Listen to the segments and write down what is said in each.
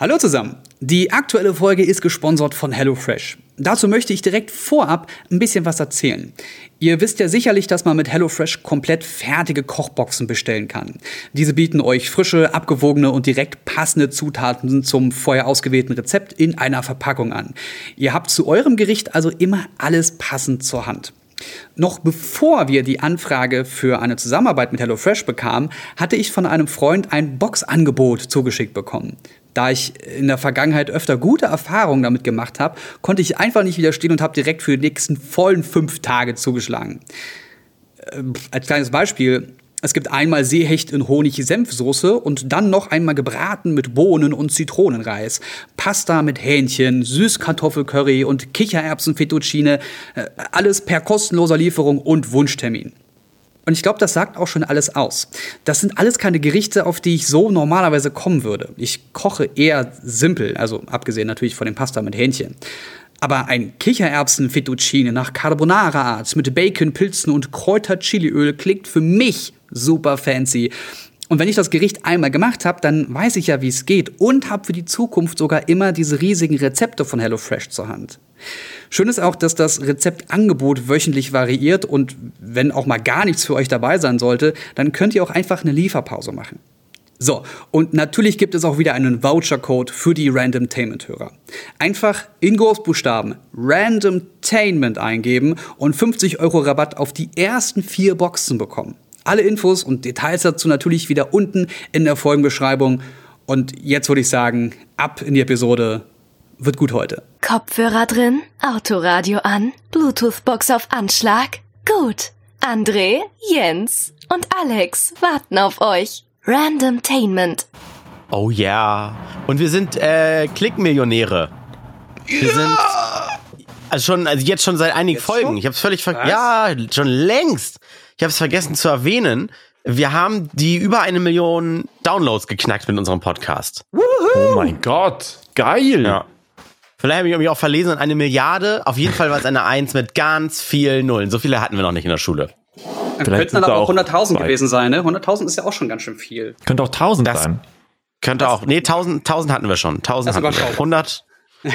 Hallo zusammen. Die aktuelle Folge ist gesponsert von HelloFresh. Dazu möchte ich direkt vorab ein bisschen was erzählen. Ihr wisst ja sicherlich, dass man mit HelloFresh komplett fertige Kochboxen bestellen kann. Diese bieten euch frische, abgewogene und direkt passende Zutaten zum vorher ausgewählten Rezept in einer Verpackung an. Ihr habt zu eurem Gericht also immer alles passend zur Hand. Noch bevor wir die Anfrage für eine Zusammenarbeit mit HelloFresh bekamen, hatte ich von einem Freund ein Boxangebot zugeschickt bekommen. Da ich in der Vergangenheit öfter gute Erfahrungen damit gemacht habe, konnte ich einfach nicht widerstehen und habe direkt für die nächsten vollen 5 Tage zugeschlagen. Als kleines Beispiel: Es gibt einmal Seehecht in Honig-Senfsoße und dann noch einmal gebraten mit Bohnen und Zitronenreis, Pasta mit Hähnchen, Süßkartoffelcurry und Kichererbsen-Fettuccine, alles per kostenloser Lieferung und Wunschtermin. Und ich glaube, das sagt auch schon alles aus. Das sind alles keine Gerichte, auf die ich so normalerweise kommen würde. Ich koche eher simpel, also abgesehen natürlich von dem Pasta mit Hähnchen. Aber ein Kichererbsen-Fettuccine nach Carbonara-Art mit Bacon, Pilzen und Kräuter-Chiliöl klingt für mich super fancy. Und wenn ich das Gericht einmal gemacht habe, dann weiß ich ja, wie es geht und habe für die Zukunft sogar immer diese riesigen Rezepte von HelloFresh zur Hand. Schön ist auch, dass das Rezeptangebot wöchentlich variiert und wenn auch mal gar nichts für euch dabei sein sollte, dann könnt ihr auch einfach eine Lieferpause machen. So, und natürlich gibt es auch wieder einen Vouchercode für die Randomtainment-Hörer. Einfach in Großbuchstaben Randomtainment eingeben und 50 € Rabatt auf die ersten 4 Boxen bekommen. Alle Infos und Details dazu natürlich wieder unten in der Folgenbeschreibung. Und jetzt würde ich sagen, ab in die Episode. Wird gut heute. Kopfhörer drin, Autoradio an, Bluetooth-Box auf Anschlag. Gut. André, Jens und Alex warten auf euch. Randomtainment. Oh ja. Und wir sind Klickmillionäre. Wir sind jetzt schon seit einigen Folgen. Schon? Ich hab's völlig vergessen. Ja, schon längst. Ich hab's vergessen zu erwähnen. Wir haben die über 1 Million Downloads geknackt mit unserem Podcast. Woohoo! Oh mein Gott. Geil. Ja. Vielleicht habe ich mich auch verlesen in 1 Milliarde. Auf jeden Fall war es eine 1 mit ganz vielen Nullen. So viele hatten wir noch nicht in der Schule. Könnten dann aber auch 100.000 gewesen sein, ne? 100.000 ist ja auch schon ganz schön viel. Könnte auch 1.000 sein. Könnte auch. Nee, 1.000 hatten wir schon. 1.000 hatten wir. 100.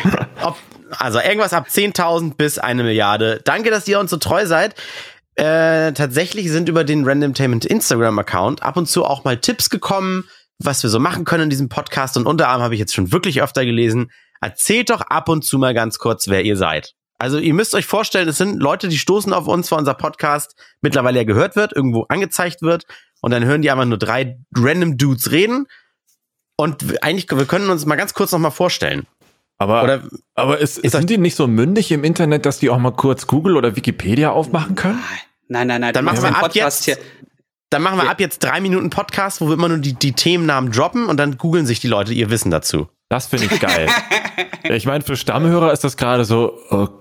Also irgendwas ab 10.000 bis 1 Milliarde. Danke, dass ihr uns so treu seid. Tatsächlich sind über den Randomtainment Instagram-Account ab und zu auch mal Tipps gekommen, was wir so machen können in diesem Podcast. Und unter anderem habe ich jetzt schon wirklich öfter gelesen: Erzählt doch ab und zu mal ganz kurz, wer ihr seid. Also ihr müsst euch vorstellen, es sind Leute, die stoßen auf uns, weil unser Podcast mittlerweile ja gehört wird, irgendwo angezeigt wird. Und dann hören die einfach nur 3 random Dudes reden. Und eigentlich, wir können uns mal ganz kurz noch mal vorstellen. Aber sind die nicht so mündig im Internet, dass die auch mal kurz Google oder Wikipedia aufmachen können? Nein. Dann machen wir ab jetzt 3 Minuten Podcast, wo wir immer nur die Themennamen droppen und dann googeln sich die Leute ihr Wissen dazu. Das finde ich geil. Ich meine, für Stammhörer ist das gerade so,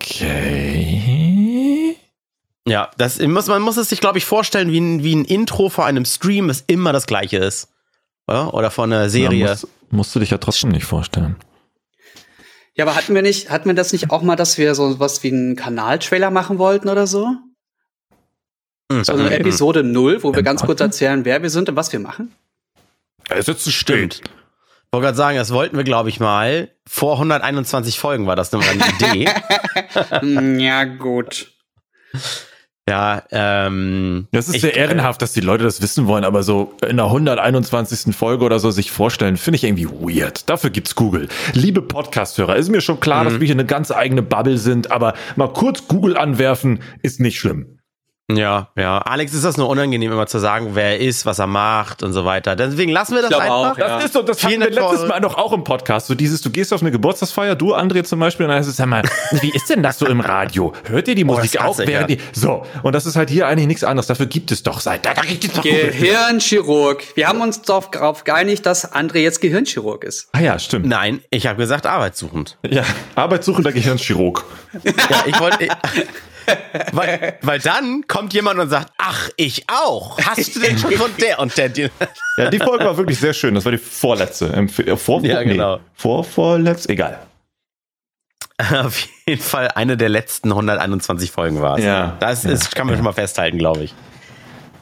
okay. Ja, man muss es sich, glaube ich, vorstellen wie ein Intro vor einem Stream, das immer das gleiche ist. Oder vor einer Serie. Ja, musst du dich ja trotzdem nicht vorstellen. Ja, aber hatten wir das nicht auch mal, dass wir so was wie einen Kanaltrailer machen wollten oder so? So eine Episode 0, wo wir ganz kurz erzählen, wer wir sind und was wir machen? Es ist zu spät. Ich wollte gerade sagen, das wollten wir, glaube ich, mal. Vor 121 Folgen war das eine Idee. Ja, gut. Ja, das ist sehr ehrenhaft, dass die Leute das wissen wollen, aber so in der 121. Folge oder so sich vorstellen, finde ich irgendwie weird. Dafür gibt's Google. Liebe Podcast-Hörer, ist mir schon klar, dass wir hier eine ganz eigene Bubble sind, aber mal kurz Google anwerfen ist nicht schlimm. Ja. Alex ist das nur unangenehm, immer zu sagen, wer er ist, was er macht und so weiter. Deswegen lassen wir das einfach. Auch, ja. Das ist so, das hatten wir letztes Mal doch auch im Podcast. So du gehst auf eine Geburtstagsfeier, du, André zum Beispiel, und dann heißt es, sag mal, wie ist denn das so im Radio? Hört ihr die Musik auch? So, und das ist halt hier eigentlich nichts anderes. Dafür gibt es doch Gehirnchirurg. Wir haben uns darauf geeinigt, dass André jetzt Gehirnchirurg ist. Ah ja, stimmt. Nein, ich habe gesagt arbeitssuchend. Ja, arbeitssuchender Gehirnchirurg. Ja, ich wollte... Weil dann kommt jemand und sagt, ach, ich auch. Hast du denn schon von der und der? Ja, die Folge war wirklich sehr schön. Das war die vorletzte. Ja, genau. Vorletzte, egal. Auf jeden Fall eine der letzten 121 Folgen war es. Ja. Kann man schon mal festhalten, glaube ich.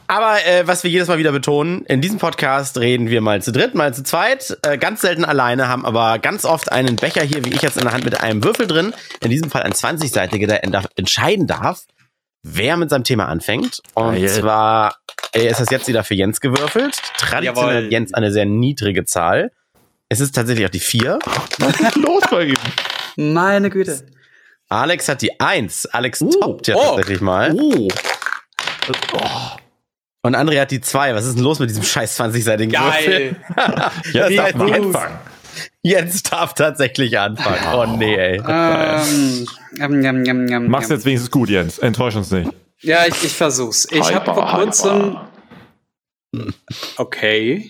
Aber was wir jedes Mal wieder betonen, in diesem Podcast reden wir mal zu dritt, mal zu zweit, ganz selten alleine, haben aber ganz oft einen Becher hier, wie ich jetzt in der Hand, mit einem Würfel drin. In diesem Fall ein 20-seitiger, der entscheiden darf, wer mit seinem Thema anfängt. Und zwar ist das jetzt wieder für Jens gewürfelt. Traditionell hat Jens eine sehr niedrige Zahl. Es ist tatsächlich auch die 4. Was ist los bei ihm? Meine Güte. Alex hat die 1. Alex toppt ja tatsächlich mal. Und André hat die 2. Was ist denn los mit diesem scheiß 20-seitigen Würfel? Jetzt darf man anfangen. Jetzt darf tatsächlich anfangen. Oh nee, ey. Mach's jetzt wenigstens gut, Jens. Enttäusch uns nicht. Ja, ich versuch's. Ich habe vor kurzem... Okay.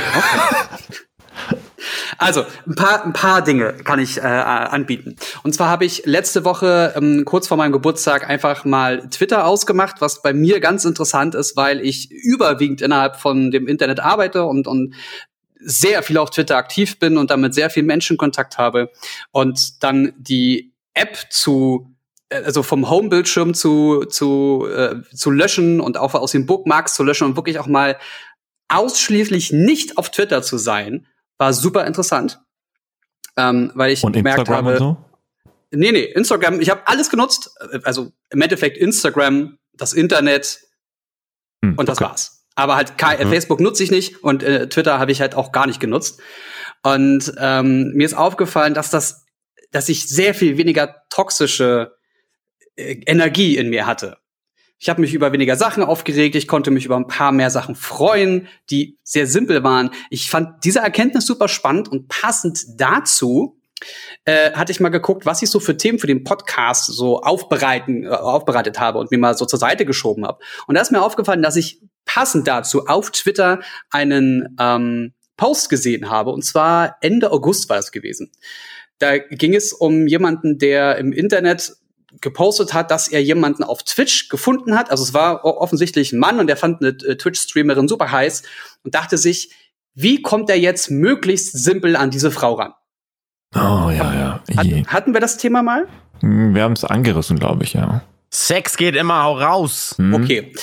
Also, ein paar Dinge kann ich anbieten. Und zwar habe ich letzte Woche, kurz vor meinem Geburtstag, einfach mal Twitter ausgemacht, was bei mir ganz interessant ist, weil ich überwiegend innerhalb von dem Internet arbeite und sehr viel auf Twitter aktiv bin und damit sehr viel Menschenkontakt habe. Und dann die App also vom Home-Bildschirm zu löschen und auch aus den Bookmarks zu löschen und wirklich auch mal ausschließlich nicht auf Twitter zu sein, war super interessant, weil ich und gemerkt Instagram habe, und so? Nee, Instagram, ich habe alles genutzt, also im Endeffekt Instagram, das Internet und das war's. Aber halt Facebook nutze ich nicht und Twitter habe ich halt auch gar nicht genutzt. Und mir ist aufgefallen, dass ich sehr viel weniger toxische Energie in mir hatte. Ich habe mich über weniger Sachen aufgeregt, ich konnte mich über ein paar mehr Sachen freuen, die sehr simpel waren. Ich fand diese Erkenntnis super spannend und passend dazu hatte ich mal geguckt, was ich so für Themen für den Podcast so aufbereitet habe und mir mal so zur Seite geschoben habe. Und da ist mir aufgefallen, dass ich passend dazu auf Twitter einen Post gesehen habe. Und zwar Ende August war es gewesen. Da ging es um jemanden, der im Internet gepostet hat, dass er jemanden auf Twitch gefunden hat. Also es war offensichtlich ein Mann und der fand eine Twitch-Streamerin super heiß und dachte sich, wie kommt er jetzt möglichst simpel an diese Frau ran? Oh, ja. Hatten wir das Thema mal? Wir haben es angerissen, glaube ich, ja. Sex geht immer auch raus. Okay.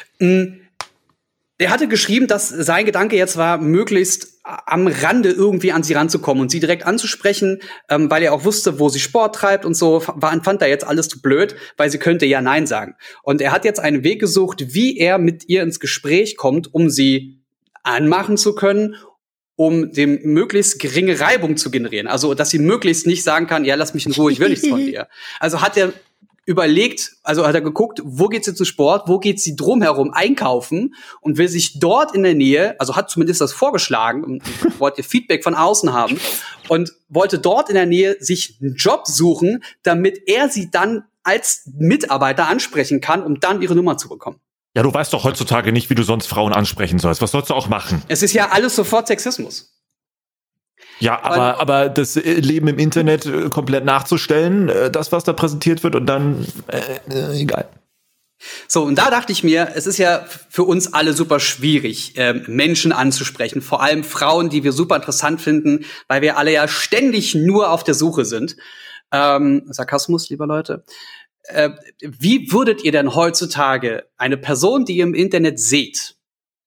Der hatte geschrieben, dass sein Gedanke jetzt war, möglichst am Rande irgendwie an sie ranzukommen und sie direkt anzusprechen, weil er auch wusste, wo sie Sport treibt und so, fand er jetzt alles zu blöd, weil sie könnte ja Nein sagen. Und er hat jetzt einen Weg gesucht, wie er mit ihr ins Gespräch kommt, um sie anmachen zu können, um dem möglichst geringe Reibung zu generieren. Also, dass sie möglichst nicht sagen kann, ja, lass mich in Ruhe, ich will nichts von dir. Also hat er überlegt, also hat er geguckt, wo geht sie zu Sport, wo geht sie drumherum einkaufen und will sich dort in der Nähe, also hat zumindest das vorgeschlagen und wollte Feedback von außen haben und wollte dort in der Nähe sich einen Job suchen, damit er sie dann als Mitarbeiter ansprechen kann, um dann ihre Nummer zu bekommen. Ja, du weißt doch heutzutage nicht, wie du sonst Frauen ansprechen sollst. Was sollst du auch machen? Es ist ja alles sofort Sexismus. Ja, aber das Leben im Internet komplett nachzustellen, das, was da präsentiert wird und dann, egal. So, und da dachte ich mir, es ist ja für uns alle super schwierig, Menschen anzusprechen, vor allem Frauen, die wir super interessant finden, weil wir alle ja ständig nur auf der Suche sind. Sarkasmus, liebe Leute. Wie würdet ihr denn heutzutage eine Person, die ihr im Internet seht,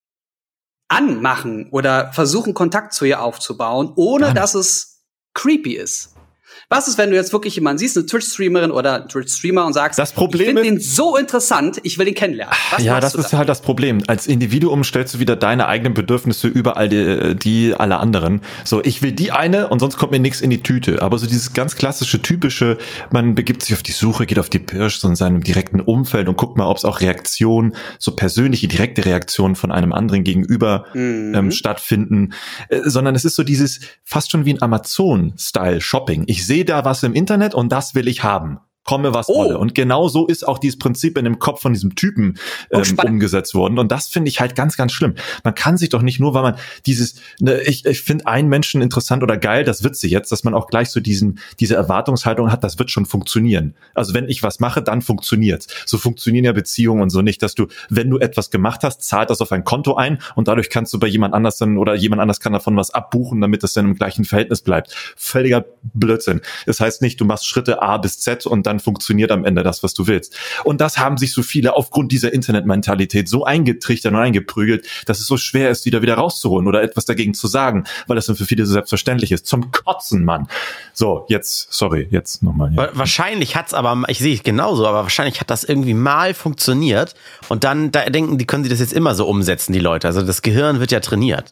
anmachen oder versuchen, Kontakt zu ihr aufzubauen, ohne dass es creepy ist? Was ist, wenn du jetzt wirklich jemanden siehst, eine Twitch-Streamerin oder einen Twitch-Streamer und sagst, das Problem ich finde den so interessant, ich will ihn kennenlernen. Ja, das ist halt das Problem. Als Individuum stellst du wieder deine eigenen Bedürfnisse über all die alle anderen. So, ich will die eine und sonst kommt mir nichts in die Tüte. Aber so dieses ganz klassische, typische, man begibt sich auf die Suche, geht auf die Pirsch so in seinem direkten Umfeld und guckt mal, ob es auch Reaktionen, so persönliche, direkte Reaktionen von einem anderen gegenüber stattfinden. Sondern es ist so dieses fast schon wie ein Amazon-Style-Shopping. Ich sehe da was im Internet und das will ich haben. Komme, was wolle. Und genau so ist auch dieses Prinzip in dem Kopf von diesem Typen umgesetzt worden. Und das finde ich halt ganz, ganz schlimm. Man kann sich doch nicht nur, weil man ich finde einen Menschen interessant oder geil, das wird sie jetzt, dass man auch gleich so diese Erwartungshaltung hat, das wird schon funktionieren. Also wenn ich was mache, dann funktioniert's. So funktionieren ja Beziehungen und so nicht, dass du, wenn du etwas gemacht hast, zahlt das auf ein Konto ein und dadurch kannst du bei jemand anders dann oder jemand anders kann davon was abbuchen, damit das dann im gleichen Verhältnis bleibt. Völliger Blödsinn. Das heißt nicht, du machst Schritte A bis Z und dann dann funktioniert am Ende das, was du willst. Und das haben sich so viele aufgrund dieser Internetmentalität so eingetrichtert und eingeprügelt, dass es so schwer ist, wieder rauszuholen oder etwas dagegen zu sagen, weil das dann für viele so selbstverständlich ist. Zum Kotzen, Mann. So, jetzt nochmal. Ja. Wahrscheinlich hat's aber, ich sehe es genauso, aber wahrscheinlich hat das irgendwie mal funktioniert und dann da denken, können sie das jetzt immer so umsetzen, die Leute. Also das Gehirn wird ja trainiert.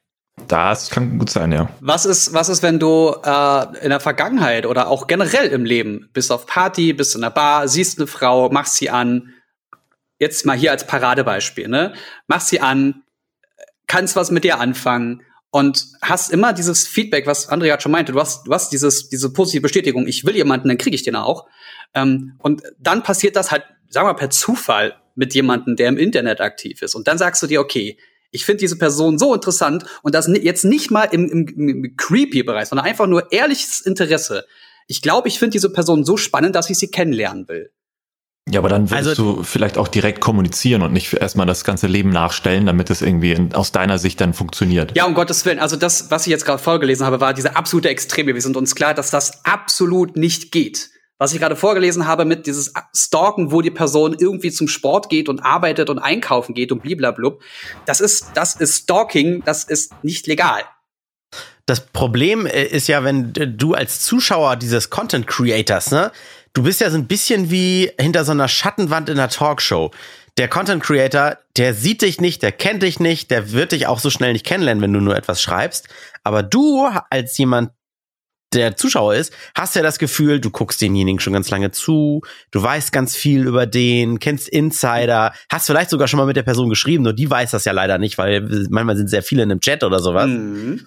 Das kann gut sein, ja. Was ist, wenn du in der Vergangenheit oder auch generell im Leben bist auf Party, bist in der Bar, siehst eine Frau, machst sie an, jetzt mal hier als Paradebeispiel, ne? Machst sie an, kannst was mit ihr anfangen und hast immer dieses Feedback, was André hat schon meinte, du hast diese positive Bestätigung, ich will jemanden, dann kriege ich den auch. Und dann passiert das halt, sagen wir mal, per Zufall mit jemandem, der im Internet aktiv ist. Und dann sagst du dir, okay, ich finde diese Person so interessant und das jetzt nicht mal im Creepy-Bereich, sondern einfach nur ehrliches Interesse. Ich glaube, ich finde diese Person so spannend, dass ich sie kennenlernen will. Ja, aber dann würdest du vielleicht auch direkt kommunizieren und nicht erstmal das ganze Leben nachstellen, damit es irgendwie aus deiner Sicht dann funktioniert. Ja, um Gottes Willen. Also das, was ich jetzt gerade vorgelesen habe, war diese absolute Extreme. Wir sind uns klar, dass das absolut nicht geht. Was ich gerade vorgelesen habe mit dieses Stalken, wo die Person irgendwie zum Sport geht und arbeitet und einkaufen geht und bliblablub, das ist Stalking, das ist nicht legal. Das Problem ist ja, wenn du als Zuschauer dieses Content Creators, ne, du bist ja so ein bisschen wie hinter so einer Schattenwand in einer Talkshow. Der Content Creator, der sieht dich nicht, der kennt dich nicht, der wird dich auch so schnell nicht kennenlernen, wenn du nur etwas schreibst. Aber du als jemand, der Zuschauer ist, hast ja das Gefühl, du guckst denjenigen schon ganz lange zu, du weißt ganz viel über den, kennst Insider, hast vielleicht sogar schon mal mit der Person geschrieben, nur die weiß das ja leider nicht, weil manchmal sind sehr viele in einem Chat oder sowas. Mhm.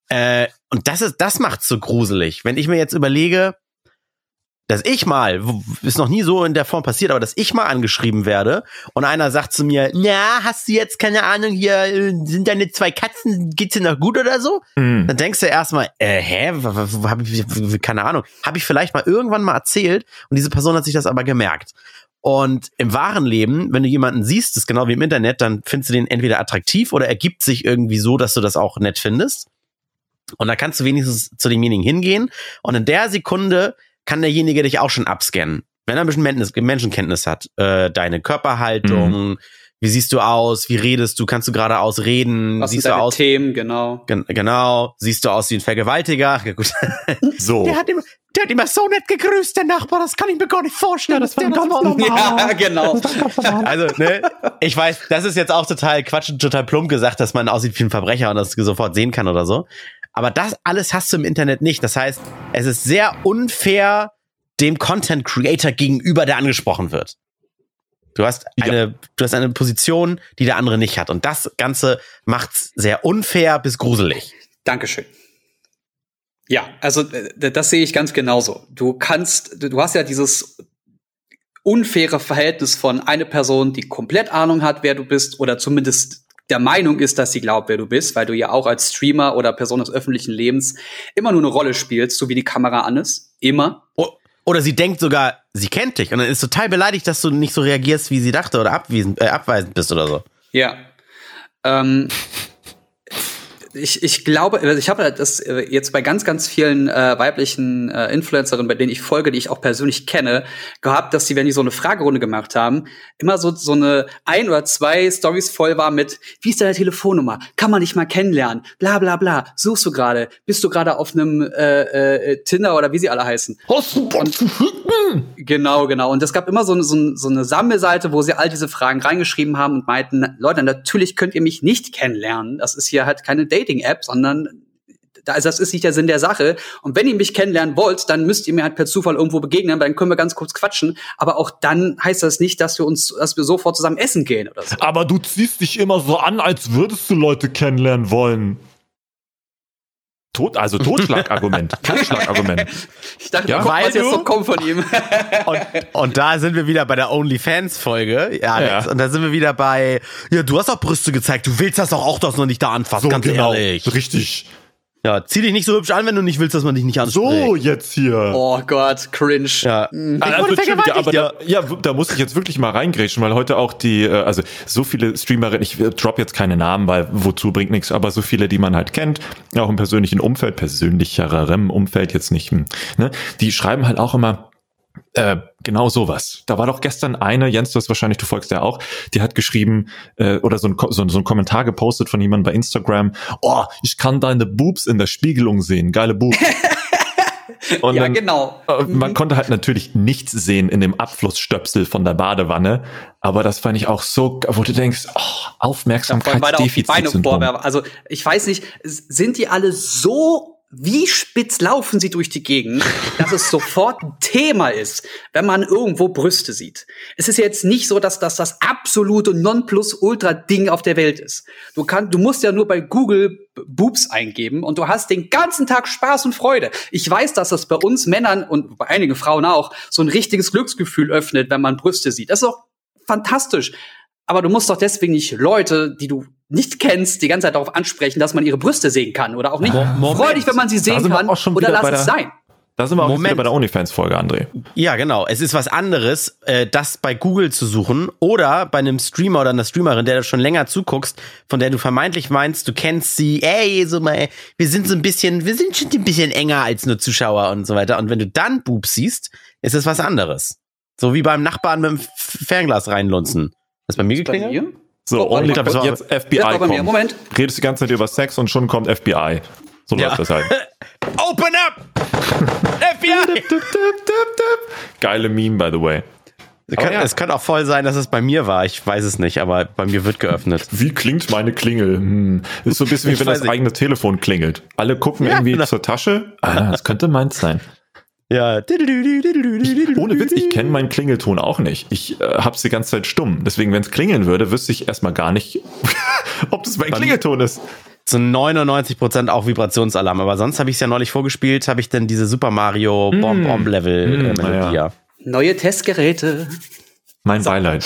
Und das macht's so gruselig. Wenn ich mir jetzt überlege, dass ich mal, ist noch nie so in der Form passiert, aber dass ich mal angeschrieben werde und einer sagt zu mir, na, hast du jetzt, keine Ahnung, hier, sind deine 2 Katzen, geht's dir noch gut oder so? Mhm. Dann denkst du erstmal, keine Ahnung, habe ich vielleicht mal irgendwann mal erzählt und diese Person hat sich das aber gemerkt. Und im wahren Leben, wenn du jemanden siehst, das ist genau wie im Internet, dann findest du den entweder attraktiv oder ergibt sich irgendwie so, dass du das auch nett findest. Und da kannst du wenigstens zu demjenigen hingehen und in der Sekunde kann derjenige dich auch schon abscannen. Wenn er ein bisschen Menschenkenntnis hat. Deine Körperhaltung, wie siehst du aus, wie redest du, kannst du geradeaus reden, was siehst sind du deine aus. Themen, genau. Genau, siehst du aus wie ein Vergewaltiger. Ja, gut. So. Der hat immer so nett gegrüßt, der Nachbar, das kann ich mir gar nicht vorstellen. Das war ganz normal. Ja, genau. Also, ne, ich weiß, das ist jetzt auch total Quatsch und total plump gesagt, dass man aussieht wie ein Verbrecher und das sofort sehen kann oder so. Aber das alles hast du im Internet nicht. Das heißt, es ist sehr unfair dem Content Creator gegenüber, der angesprochen wird. Du hast eine Position, die der andere nicht hat. Und das Ganze macht's sehr unfair bis gruselig. Dankeschön. Ja, also das sehe ich ganz genauso. Du hast ja dieses unfaire Verhältnis von einer Person, die komplett Ahnung hat, wer du bist, oder zumindest der Meinung ist, dass sie glaubt, wer du bist, weil du ja auch als Streamer oder Person des öffentlichen Lebens immer nur eine Rolle spielst, so wie die Kamera an ist. Immer. Oder sie denkt sogar, sie kennt dich und dann ist total beleidigt, dass du nicht so reagierst, wie sie dachte oder abweisend bist oder so. Ja. Ich glaube, ich habe das jetzt bei ganz, ganz vielen weiblichen Influencerinnen, bei denen ich folge, die ich auch persönlich kenne, gehabt, dass sie, wenn die so eine Fragerunde gemacht haben, immer so eine 1 oder 2 Stories voll war mit, wie ist deine Telefonnummer? Kann man dich mal kennenlernen? Bla bla bla. Suchst du gerade? Bist du gerade auf einem Tinder oder wie sie alle heißen? Genau. Und es gab immer so eine Sammelseite, wo sie all diese Fragen reingeschrieben haben und meinten, Leute, natürlich könnt ihr mich nicht kennenlernen. Das ist hier halt keine Dating-App, sondern das ist nicht der Sinn der Sache. Und wenn ihr mich kennenlernen wollt, dann müsst ihr mir halt per Zufall irgendwo begegnen, dann können wir ganz kurz quatschen. Aber auch dann heißt das nicht, dass wir sofort zusammen essen gehen oder so. Aber du ziehst dich immer so an, als würdest du Leute kennenlernen wollen. Totschlagargument. Totschlagargument. Ich dachte, ja, was jetzt so kommt von ihm. und da sind wir wieder bei der OnlyFans-Folge. Ja. Und da sind wir wieder bei, ja, du hast auch Brüste gezeigt, du willst das doch auch, dass man dich da anfasst, so, ganz genau, ehrlich. Richtig. Ja, zieh dich nicht so hübsch an, wenn du nicht willst, dass man dich nicht anspricht. So, jetzt hier. Oh Gott, cringe. Ja. Da muss ich jetzt wirklich mal reingrätschen, weil heute auch also so viele Streamerinnen, ich drop jetzt keine Namen, weil wozu bringt nichts, aber so viele, die man halt kennt, auch im persönlicherem Umfeld jetzt nicht, ne, die schreiben halt auch immer, Genau sowas. Da war doch gestern eine, Jens, du folgst ja auch, die hat geschrieben oder so ein Kommentar gepostet von jemandem bei Instagram, oh, ich kann deine Boobs in der Spiegelung sehen, geile Boobs. Und ja, dann, genau. Man konnte halt natürlich nichts sehen in dem Abflussstöpsel von der Badewanne, aber das fand ich auch so, wo du denkst, Aufmerksamkeitsdefizitsyndrom. Also ich weiß nicht, sind die alle so, wie spitz laufen sie durch die Gegend, dass es sofort ein Thema ist, wenn man irgendwo Brüste sieht. Es ist jetzt nicht so, dass das absolute Nonplusultra-Ding auf der Welt ist. Du musst ja nur bei Google Boobs eingeben und du hast den ganzen Tag Spaß und Freude. Ich weiß, dass das bei uns Männern und bei einigen Frauen auch so ein richtiges Glücksgefühl öffnet, wenn man Brüste sieht. Das ist auch fantastisch. Aber du musst doch deswegen nicht Leute, die du nicht kennst, die ganze Zeit darauf ansprechen, dass man ihre Brüste sehen kann oder auch nicht. Freu dich, wenn man sie sehen kann, oder lass es sein. Da sind wir auch wieder bei der OnlyFans-Folge, André. Ja, genau. Es ist was anderes, das bei Google zu suchen oder bei einem Streamer oder einer Streamerin, der du schon länger zuguckst, von der du vermeintlich meinst, du kennst sie, wir sind schon ein bisschen enger als nur Zuschauer und so weiter. Und wenn du dann Boobs siehst, ist es was anderes. So wie beim Nachbarn mit dem Fernglas reinlunzen. Ist bei mir geklingelt? So, OnlyFans jetzt FBI kommt. Moment. Redest die ganze Zeit über Sex und schon kommt FBI. So läuft das halt. Open up! FBI! Geile Meme, by the way. Es kann auch voll sein, dass es bei mir war. Ich weiß es nicht, aber bei mir wird geöffnet. Wie klingt meine Klingel? Ist so ein bisschen wie wenn das eigene Telefon klingelt. Alle gucken irgendwie zur Tasche. Das könnte meins sein. Ja. Ohne Witz, ich kenne meinen Klingelton auch nicht. Ich hab's die ganze Zeit stumm. Deswegen, wenn es klingeln würde, wüsste ich erstmal gar nicht, ob das mein Klingelton ist. Zu 99% auch Vibrationsalarm. Aber sonst habe ich es ja neulich vorgespielt, habe ich dann diese Super Mario Bomb-Level-Melodie. Ja. Neue Testgeräte. Mein Beileid.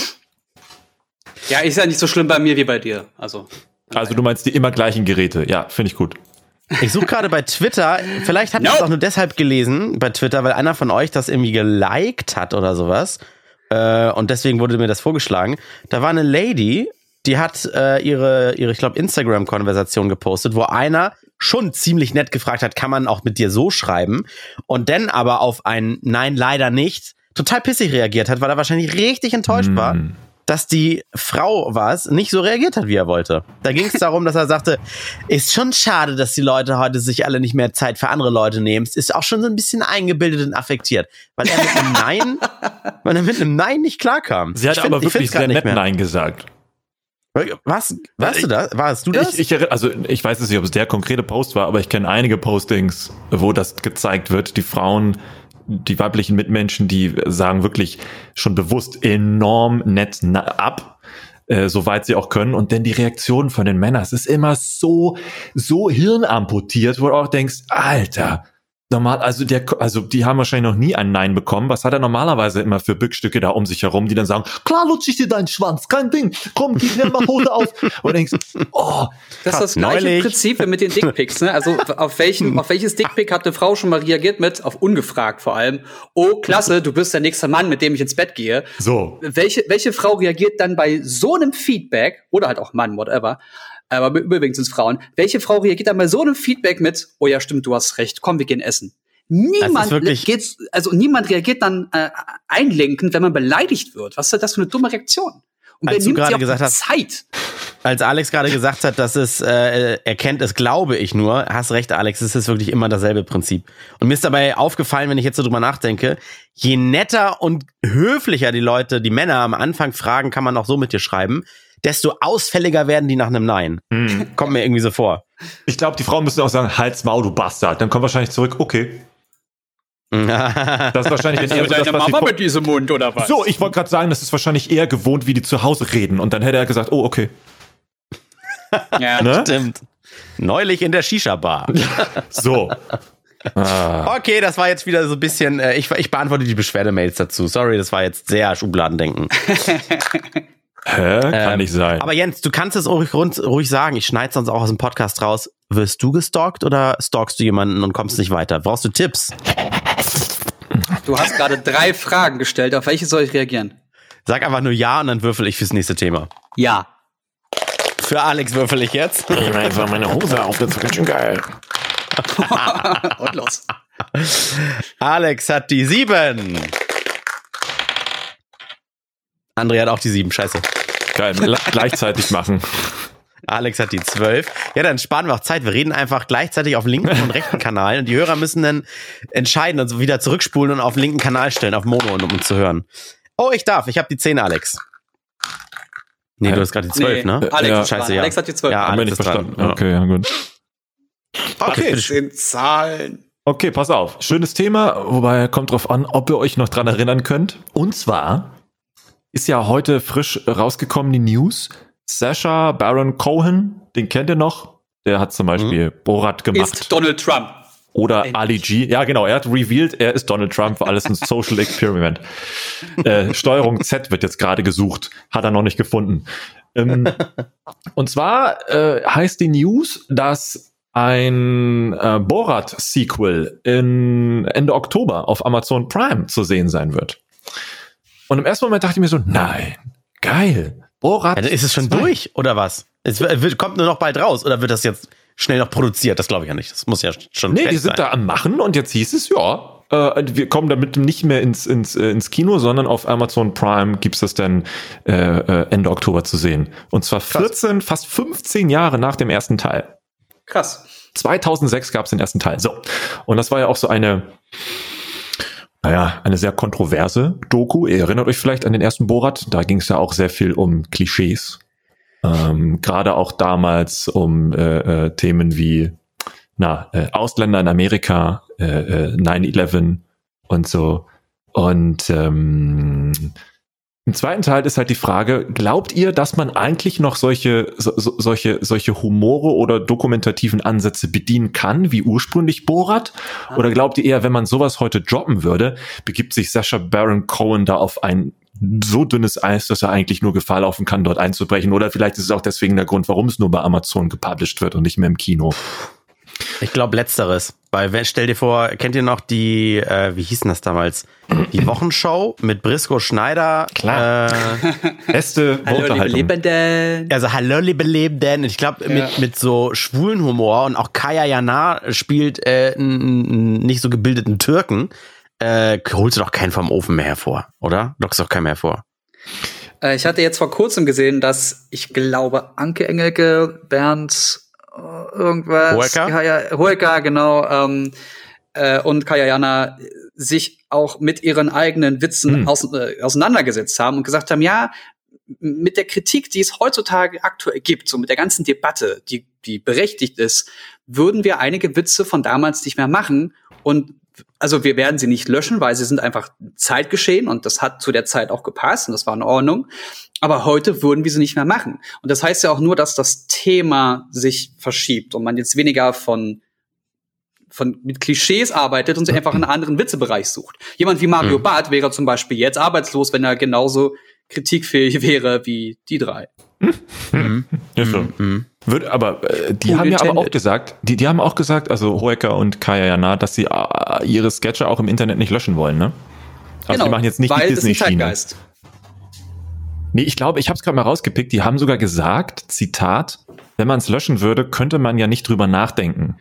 Ja, ist ja nicht so schlimm bei mir wie bei dir. Also du meinst die immer gleichen Geräte. Ja, finde ich gut. Ich suche gerade bei Twitter, vielleicht habt ihr es auch nur deshalb gelesen bei Twitter, weil einer von euch das irgendwie geliked hat oder sowas. Und deswegen wurde mir das vorgeschlagen. Da war eine Lady, die hat ihre ich glaube, Instagram-Konversation gepostet, wo einer schon ziemlich nett gefragt hat, kann man auch mit dir so schreiben? Und dann aber auf ein Nein, leider nicht, total pissig reagiert hat, weil er wahrscheinlich richtig enttäuscht war, dass die Frau nicht so reagiert hat, wie er wollte. Da ging es darum, dass er sagte, ist schon schade, dass die Leute heute sich alle nicht mehr Zeit für andere Leute nehmen. Es ist auch schon so ein bisschen eingebildet und affektiert, weil er mit einem Nein nicht klarkam. Sie hat aber wirklich sehr nett Nein gesagt. Was? Warst du das? Warst du das? Ich weiß nicht, ob es der konkrete Post war, aber ich kenne einige Postings, wo das gezeigt wird. Die Frauen, die weiblichen Mitmenschen, die sagen wirklich schon bewusst enorm nett ab, soweit sie auch können. Und dann die Reaktion von den Männern, es ist immer so hirnamputiert, wo du auch denkst, Alter, normal, also die haben wahrscheinlich noch nie ein Nein bekommen. Was hat er normalerweise immer für Bückstücke da um sich herum, die dann sagen, klar lutsch ich dir deinen Schwanz, kein Ding, komm, gib mir mal Hose auf. Und du denkst, das ist das gleiche Prinzip wie mit den Dickpics, ne? Also auf welches Dickpic hat eine Frau schon mal reagiert auf ungefragt vor allem? Oh, klasse, du bist der nächste Mann, mit dem ich ins Bett gehe. So. Welche Frau reagiert dann bei so einem Feedback, oder halt auch Mann, whatever, aber überwiegend sind es Frauen. Welche Frau reagiert dann bei so einem Feedback mit, oh ja, stimmt, du hast recht, komm, wir gehen essen? Niemand reagiert dann einlenkend, wenn man beleidigt wird. Was ist das für eine dumme Reaktion? Und wer nimmt sich auch Zeit? Als Alex gerade gesagt hat, dass er kennt es, glaube ich nur, hast recht, Alex, es ist wirklich immer dasselbe Prinzip. Und mir ist dabei aufgefallen, wenn ich jetzt so drüber nachdenke, je netter und höflicher die Männer am Anfang fragen, kann man auch so mit dir schreiben, desto ausfälliger werden die nach einem Nein. Kommt mir irgendwie so vor. Ich glaube, die Frauen müssen auch sagen, Halt's Maul, du Bastard. Dann kommt wahrscheinlich zurück, okay. Das ist wahrscheinlich eher so, deine Mama mit diesem Mund, oder was? So, ich wollte gerade sagen, das ist wahrscheinlich eher gewohnt, wie die zu Hause reden. Und dann hätte er gesagt, oh, okay. Ja, ne? Stimmt. Neulich in der Shisha-Bar. So. Okay, das war jetzt wieder so ein bisschen, ich beantworte die Beschwerdemails dazu. Sorry, das war jetzt sehr Schubladendenken. Kann nicht sein. Aber Jens, du kannst es ruhig sagen, ich schneide sonst auch aus dem Podcast raus. Wirst du gestalkt oder stalkst du jemanden und kommst nicht weiter? Brauchst du Tipps? Du hast gerade 3 Fragen gestellt, auf welche soll ich reagieren? Sag einfach nur ja und dann würfel ich fürs nächste Thema. Ja. Für Alex würfel ich jetzt. Ich meine, einfach meine Hose auf, das ist ganz schön geil. Und los. Alex hat die 7. André hat auch die 7, scheiße. Geil, gleichzeitig machen. Alex hat die 12. Ja, dann sparen wir auch Zeit. Wir reden einfach gleichzeitig auf linken und rechten Kanal und die Hörer müssen dann entscheiden und so wieder zurückspulen und auf den linken Kanal stellen, auf Mono, um uns zu hören. Oh, ich habe die 10, Alex. Nee, du hast gerade die 12, ne? Alex, ja. Scheiße, ja. Alex hat die 12. Ja, Haben wir Alex nicht ist verstanden. dran. Okay, ja, gut. Okay. Das sind Zahlen. Okay, pass auf. Schönes Thema, wobei kommt drauf an, ob ihr euch noch dran erinnern könnt. Und zwar ist ja heute frisch rausgekommen die News. Sacha Baron Cohen, den kennt ihr noch? Der hat zum Beispiel Borat gemacht. Ist Donald Trump. Oder Ali G. Ja, genau. Er hat revealed, er ist Donald Trump, war alles ein Social Experiment. Steuerung Z wird jetzt gerade gesucht. Hat er noch nicht gefunden. Und zwar heißt die News, dass ein Borat-Sequel Ende Oktober auf Amazon Prime zu sehen sein wird. Und im ersten Moment dachte ich mir so, nein, geil. Borat. Ja, dann ist es schon durch, oder was? Kommt nur noch bald raus, oder wird das jetzt schnell noch produziert? Das glaube ich ja nicht. Das muss ja schon Nee, die sind da am Machen und jetzt hieß es, wir kommen damit nicht mehr ins Kino, sondern auf Amazon Prime gibt's das dann Ende Oktober zu sehen. Und zwar 14, fast 15 Jahre nach dem ersten Teil. Krass. 2006 gab's den ersten Teil. So. Und das war ja auch so eine sehr kontroverse Doku. Ihr erinnert euch vielleicht an den ersten Borat. Da ging es ja auch sehr viel um Klischees. Gerade auch damals um Themen wie Ausländer in Amerika, 9/11 und so. Und im zweiten Teil ist halt die Frage, glaubt ihr, dass man eigentlich noch solche Humore oder dokumentativen Ansätze bedienen kann, wie ursprünglich Borat? Oder glaubt ihr eher, wenn man sowas heute droppen würde, begibt sich Sacha Baron Cohen da auf ein so dünnes Eis, dass er eigentlich nur Gefahr laufen kann, dort einzubrechen? Oder vielleicht ist es auch deswegen der Grund, warum es nur bei Amazon gepublished wird und nicht mehr im Kino. Ich glaube Letzteres. Weil, stell dir vor, kennt ihr noch die, wie hieß denn das damals? Die Wochenshow mit Briscoe Schneider. Klar. Beste Lebenden. Also Hallo, liebe Lebenden. Ich glaube, mit so schwulen Humor und auch Kaya Jana spielt einen nicht so gebildeten Türken. Holst du doch keinen vom Ofen mehr hervor, oder? Lockst doch keinen mehr hervor. Ich hatte jetzt vor kurzem gesehen, dass ich glaube, Anke Engelke, Bernd irgendwas. Hoeker, genau. Und Kaya Jana sich auch mit ihren eigenen Witzen auseinandergesetzt haben und gesagt haben, ja, mit der Kritik, die es heutzutage aktuell gibt, so mit der ganzen Debatte, die berechtigt ist, würden wir einige Witze von damals nicht mehr machen. Und also wir werden sie nicht löschen, weil sie sind einfach Zeitgeschehen und das hat zu der Zeit auch gepasst und das war in Ordnung. Aber heute würden wir sie nicht mehr machen. Und das heißt ja auch nur, dass das Thema sich verschiebt und man jetzt weniger mit Klischees arbeitet und sich einfach einen anderen Witzebereich sucht. Jemand wie Mario Barth wäre zum Beispiel jetzt arbeitslos, wenn er genauso kritikfähig wäre wie die drei. Aber die haben ja aber auch gesagt, die haben auch gesagt, also Hoeker und Kaya Jana, dass sie ihre Sketche auch im Internet nicht löschen wollen, ne? Also genau, die machen jetzt nicht weil die das ist ein Disney-Schiene. Zeitgeist. Nee, ich glaube, ich habe es gerade mal rausgepickt, die haben sogar gesagt, Zitat, wenn man es löschen würde, könnte man ja nicht drüber nachdenken.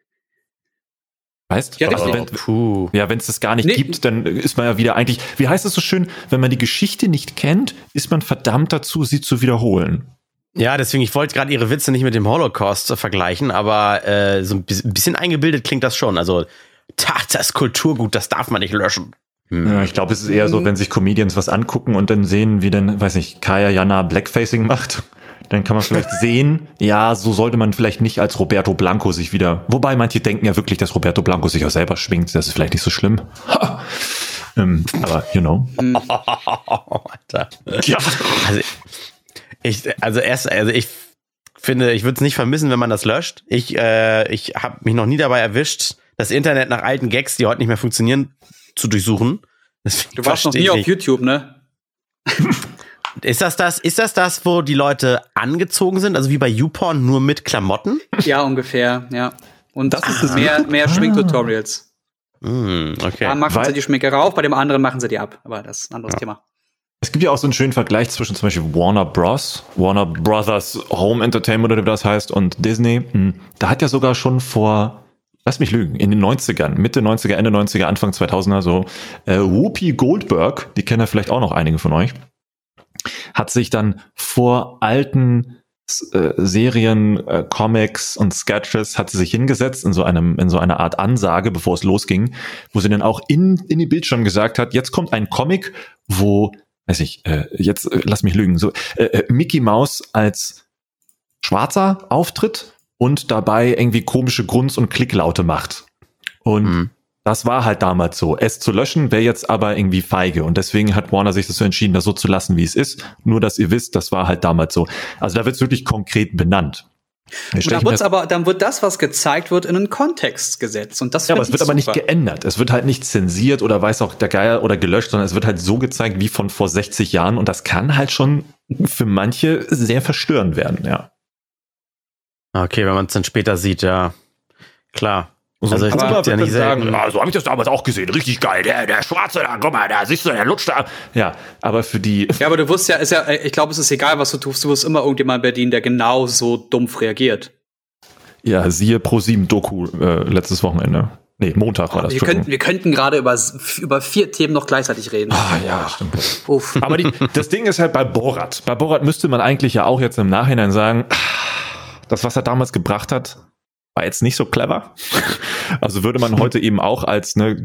Weißt du? Ja, Also wenn es das gar nicht gibt, dann ist man ja wieder eigentlich, wie heißt es so schön, wenn man die Geschichte nicht kennt, ist man verdammt dazu, sie zu wiederholen. Ja, deswegen, ich wollte gerade ihre Witze nicht mit dem Holocaust vergleichen, aber so ein bisschen eingebildet klingt das schon. Also, das ist Kulturgut, das darf man nicht löschen. Ja, ich glaube, es ist eher so, wenn sich Comedians was angucken und dann sehen, wie dann, weiß nicht, Kaya Jana Blackfacing macht, dann kann man vielleicht sehen, ja, so sollte man vielleicht nicht als Roberto Blanco sich wieder, wobei manche denken ja wirklich, dass Roberto Blanco sich auch selber schwingt, das ist vielleicht nicht so schlimm. Aber, you know. Alter. Ja. Ich finde, ich würde es nicht vermissen, wenn man das löscht. Ich habe mich noch nie dabei erwischt, das Internet nach alten Gags, die heute nicht mehr funktionieren, zu durchsuchen. Du warst noch nie auf YouTube, ne? Ist das das, wo die Leute angezogen sind? Also wie bei YouPorn, nur mit Klamotten? Ja, ungefähr, ja. Und das ist mehr Schminktutorials. Okay. Da machen sie die Schminke rauf, bei dem anderen machen sie die ab. Aber das ist ein anderes Thema. Es gibt ja auch so einen schönen Vergleich zwischen zum Beispiel Warner Brothers Home Entertainment oder wie das heißt und Disney. Da hat ja sogar schon vor, lass mich lügen, in den 90ern, Mitte 90er, Ende 90er, Anfang 2000er so, Whoopi Goldberg, die kennen ja vielleicht auch noch einige von euch, hat sich dann vor alten Serien, Comics und Sketches hat sie sich hingesetzt in so einer Art Ansage, bevor es losging, wo sie dann auch in den Bildschirm gesagt hat, jetzt kommt ein Comic, wo, weiß ich, jetzt lass mich lügen, so Mickey Mouse als Schwarzer auftritt und dabei irgendwie komische Grunz- und Klicklaute macht. Und das war halt damals so. Es zu löschen wäre jetzt aber irgendwie feige. Und deswegen hat Warner sich das so entschieden, das so zu lassen, wie es ist. Nur, dass ihr wisst, das war halt damals so. Also da wird es wirklich konkret benannt. Und dann wird das, was gezeigt wird, in einen Kontext gesetzt. Und das ja, aber es wird aber nicht geändert. Es wird halt nicht zensiert oder weiß auch der Geier oder gelöscht, sondern es wird halt so gezeigt wie von vor 60 Jahren. Und das kann halt schon für manche sehr verstörend werden, ja. Okay, wenn man es dann später sieht, ja, klar. Also ich würde ja nicht sagen, so habe ich das damals auch gesehen, richtig geil, der Schwarze da, guck mal, da siehst du, der lutscht da. Ja, aber für die... Ja, aber du wirst ich glaube, es ist egal, was du tust, du wirst immer irgendjemanden bedienen, der genau so dumpf reagiert. Ja, siehe Pro7-Doku letztes Wochenende. Nee, Montag war das. Wir könnten gerade über 4 Themen noch gleichzeitig reden. Ja, stimmt. Uff. Aber das Ding ist halt bei Borat. Bei Borat müsste man eigentlich ja auch jetzt im Nachhinein sagen, das, was er damals gebracht hat, war jetzt nicht so clever. Also würde man heute eben auch als eine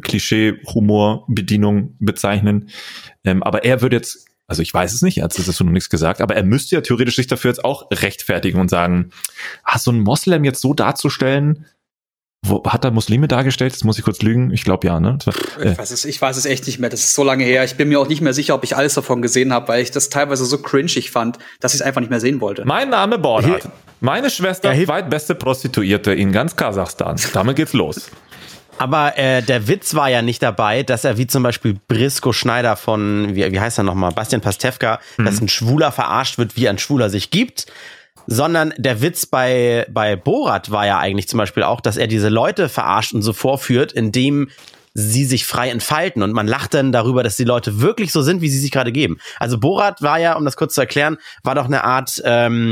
Klischee-Humor-Bedienung bezeichnen. Aber er würde jetzt, also ich weiß es nicht, er hat dazu noch nichts gesagt, aber er müsste ja theoretisch sich dafür jetzt auch rechtfertigen und sagen, so einen Moslem jetzt so darzustellen, hat er Muslime dargestellt? Das muss ich kurz lügen. Ich glaube ja, ne? Ich weiß es echt nicht mehr. Das ist so lange her. Ich bin mir auch nicht mehr sicher, ob ich alles davon gesehen habe, weil ich das teilweise so cringig fand, dass ich es einfach nicht mehr sehen wollte. Mein Name Borat. Meine Schwester, zweitbeste Prostituierte in ganz Kasachstan. Damit geht's los. Aber der Witz war ja nicht dabei, dass er wie zum Beispiel Brisco Schneider von, wie heißt er nochmal, Bastian Pastewka, dass ein Schwuler verarscht wird, wie ein Schwuler sich gibt. Sondern der Witz bei Borat war ja eigentlich zum Beispiel auch, dass er diese Leute verarscht und so vorführt, indem sie sich frei entfalten. Und man lacht dann darüber, dass die Leute wirklich so sind, wie sie sich gerade geben. Also Borat war ja, um das kurz zu erklären, war doch eine Art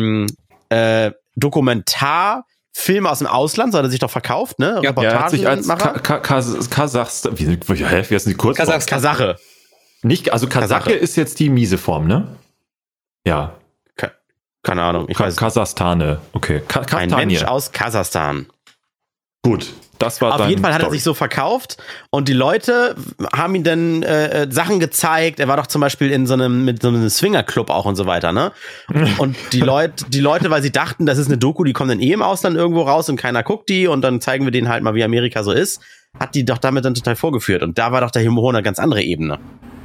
Dokumentarfilm aus dem Ausland, so hat er sich doch verkauft, ne? Ja, er hat sich als Kasachstan, wie heißt die kurz? Kasache. Nicht, also Kasache ist jetzt die miese Form, ne? Ja. Keine Ahnung. Ich weiß. Kasachstane. Okay. Ein Mensch aus Kasachstan. Gut. Das war auf jeden Fall hat er sich so verkauft und die Leute haben ihm dann Sachen gezeigt. Er war doch zum Beispiel mit so einem Swingerclub auch und so weiter, ne? Und die Leute, weil sie dachten, das ist eine Doku, die kommt dann im Ausland irgendwo raus und keiner guckt die und dann zeigen wir denen halt mal, wie Amerika so ist, hat die doch damit dann total vorgeführt. Und da war doch der Humor eine ganz andere Ebene.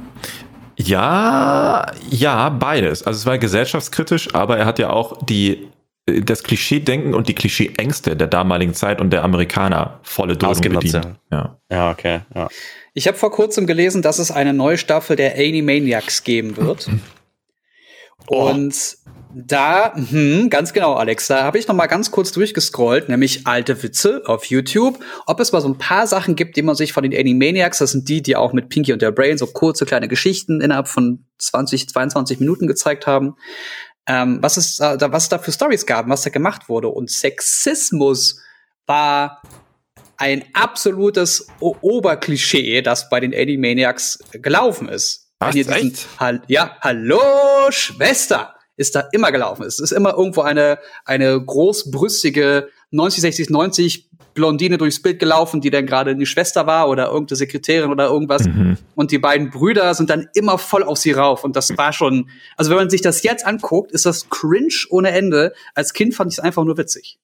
Ja, beides. Also es war gesellschaftskritisch, aber er hat ja auch das Klischee-Denken und die Klischee-Ängste der damaligen Zeit und der Amerikaner volle Dröhnung bedient. Ja, okay. Ja. Ich habe vor kurzem gelesen, dass es eine neue Staffel der Animaniacs geben wird. Und da, ganz genau, Alex, da habe ich noch mal ganz kurz durchgescrollt, nämlich alte Witze auf YouTube, ob es mal so ein paar Sachen gibt, die man sich von den Animaniacs, das sind die auch mit Pinky und der Brain so kurze kleine Geschichten innerhalb von 22 Minuten gezeigt haben, was es da für Storys gab, was da gemacht wurde. Und Sexismus war ein absolutes Oberklischee, das bei den Animaniacs gelaufen ist. Echt? Hallo Schwester ist da immer gelaufen. Es ist immer irgendwo eine großbrüstige 90 Blondine durchs Bild gelaufen, die dann gerade eine Schwester war oder irgendeine Sekretärin oder irgendwas. Und die beiden Brüder sind dann immer voll auf sie rauf. Und das war schon, also wenn man sich das jetzt anguckt, ist das cringe ohne Ende. Als Kind fand ich es einfach nur witzig.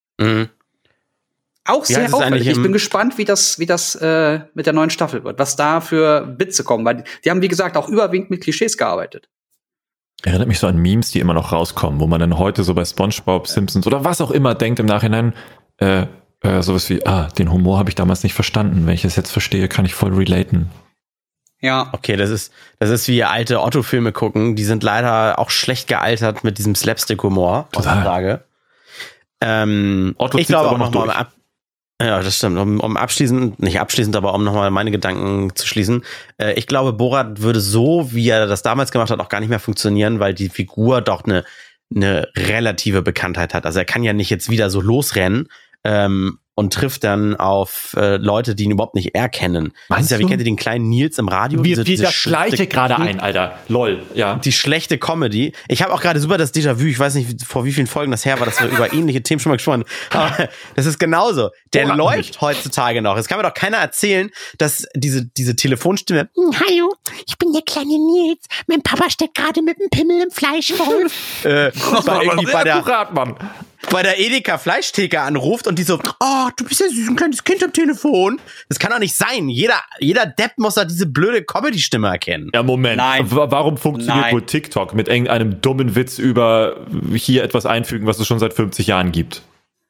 Auch sehr auffällig. Ich bin gespannt, wie das mit der neuen Staffel wird, was da für Witze kommen, weil die haben, wie gesagt, auch überwiegend mit Klischees gearbeitet. Erinnert mich so an Memes, die immer noch rauskommen, wo man dann heute so bei SpongeBob, Simpsons oder was auch immer denkt im Nachhinein, sowas wie, den Humor habe ich damals nicht verstanden. Wenn ich es jetzt verstehe, kann ich voll relaten. Ja. Okay, das ist wie alte Otto-Filme gucken. Die sind leider auch schlecht gealtert mit diesem Slapstick-Humor heutzutage. Otto ich glaube auch noch mal ja, das stimmt. Um abschließend, nicht abschließend, aber um nochmal meine Gedanken zu schließen. Ich glaube, Borat würde so, wie er das damals gemacht hat, auch gar nicht mehr funktionieren, weil die Figur doch eine relative Bekanntheit hat. Also er kann ja nicht jetzt wieder so losrennen und trifft dann auf Leute, die ihn überhaupt nicht erkennen. Meinst du? Wie kennt ihr den kleinen Nils im Radio? Wie das gleiche gerade ein, Alter. Lol, ja. Die schlechte Comedy. Ich habe auch gerade super das Déjà-vu, ich weiß nicht, vor wie vielen Folgen das her war, dass wir über ähnliche Themen schon mal gesprochen haben. Aber das ist genauso. Der läuft heutzutage noch. Es kann mir doch keiner erzählen, dass diese Telefonstimme, hallo, ich bin der kleine Nils. Mein Papa steckt gerade mit dem Pimmel im Fleischwolf. Bei der Edeka Fleischtheke anruft und die so, oh, du bist ja süß, ein kleines Kind am Telefon. Das kann doch nicht sein. Jeder Depp muss da diese blöde Comedy-Stimme erkennen. Ja, Moment. Nein. Warum funktioniert wohl TikTok mit irgendeinem dummen Witz über hier etwas einfügen, was es schon seit 50 Jahren gibt?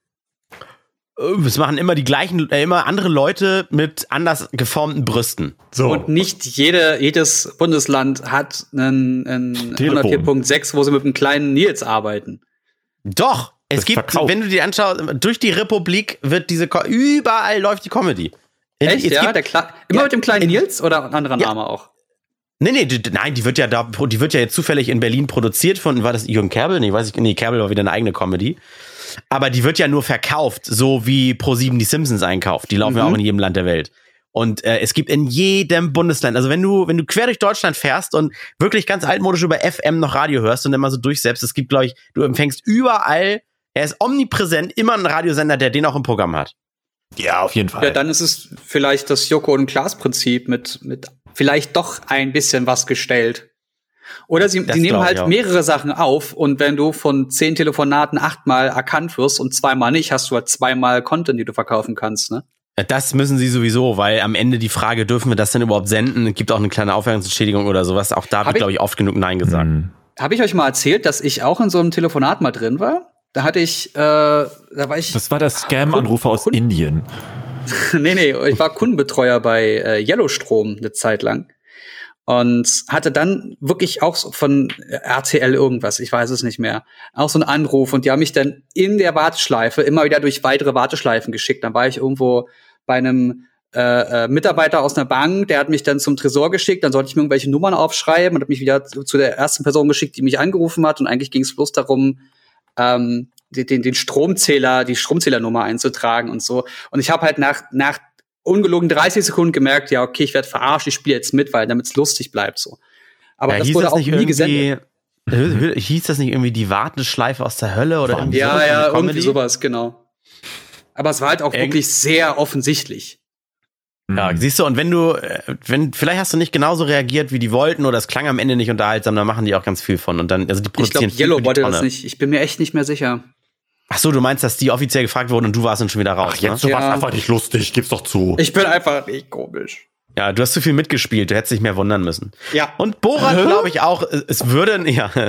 Es machen immer die gleichen, immer andere Leute mit anders geformten Brüsten. So. Und nicht jedes Bundesland hat einen 104.6, wo sie mit einem kleinen Nils arbeiten. Doch, es gibt, wenn du dir anschaust, durch die Republik wird überall läuft die Comedy. Echt, ja? Immer mit dem kleinen Nils oder ein anderer Name auch? Nee, die wird ja jetzt zufällig in Berlin produziert war das Jürgen Kerbel? Nee, Kerbel war wieder eine eigene Comedy. Aber die wird ja nur verkauft, so wie ProSieben die Simpsons einkauft. Die laufen ja auch in jedem Land der Welt. Und es gibt in jedem Bundesland, also wenn du quer durch Deutschland fährst und wirklich ganz altmodisch über FM noch Radio hörst und dann mal so durchsetzt, es gibt, glaube ich, du empfängst überall, er ist omnipräsent, immer ein Radiosender, der den auch im Programm hat. Ja, auf jeden Fall. Ja, dann ist es vielleicht das Joko und Klaas-Prinzip mit vielleicht doch ein bisschen was gestellt. Oder sie nehmen halt mehrere Sachen auf und wenn du von 10 Telefonaten 8-mal erkannt wirst und 2-mal nicht, hast du halt 2-mal Content, die du verkaufen kannst, ne? Das müssen sie sowieso, weil am Ende die Frage, dürfen wir das denn überhaupt senden? Es gibt auch eine kleine Aufwärtsentschädigung oder sowas. Auch da wird, glaube ich, oft genug Nein gesagt. Habe ich euch mal erzählt, dass ich auch in so einem Telefonat mal drin war? Da war ich. Das war der Scam-Anrufer aus Indien. Nee, ich war Kundenbetreuer bei Yellowstrom eine Zeit lang. Und hatte dann wirklich auch so von RTL irgendwas, ich weiß es nicht mehr, auch so einen Anruf. Und die haben mich dann in der Warteschleife immer wieder durch weitere Warteschleifen geschickt. Dann war ich irgendwo bei einem Mitarbeiter aus einer Bank, der hat mich dann zum Tresor geschickt. Dann sollte ich mir irgendwelche Nummern aufschreiben und hat mich wieder zu der ersten Person geschickt, die mich angerufen hat. Und eigentlich ging es bloß darum, den Stromzähler, die Stromzählernummer einzutragen und so. Und ich habe halt nach ungelogen 30 Sekunden gemerkt, ja, okay, ich werde verarscht, ich spiele jetzt mit, weil damit es lustig bleibt so. Aber das wurde auch nie gesendet. Hieß das nicht irgendwie die Warteschleife aus der Hölle oder irgendwie sowas? Ja, irgendwie sowas, genau. Aber es war halt auch wirklich sehr offensichtlich. Ja, siehst du, und vielleicht hast du nicht genauso reagiert, wie die wollten, oder es klang am Ende nicht unterhaltsam, dann machen die auch ganz viel von und dann, also die produzieren. Ich glaube, Yellow wollte das nicht, ich bin mir echt nicht mehr sicher. Ach so, du meinst, dass die offiziell gefragt wurden und du warst dann schon wieder raus. Ach, jetzt, du warst einfach nicht lustig, gib's doch zu. Ich bin einfach nicht komisch. Ja, du hast zu viel mitgespielt, du hättest dich mehr wundern müssen. Ja. Und Borat, glaube ich auch, es würde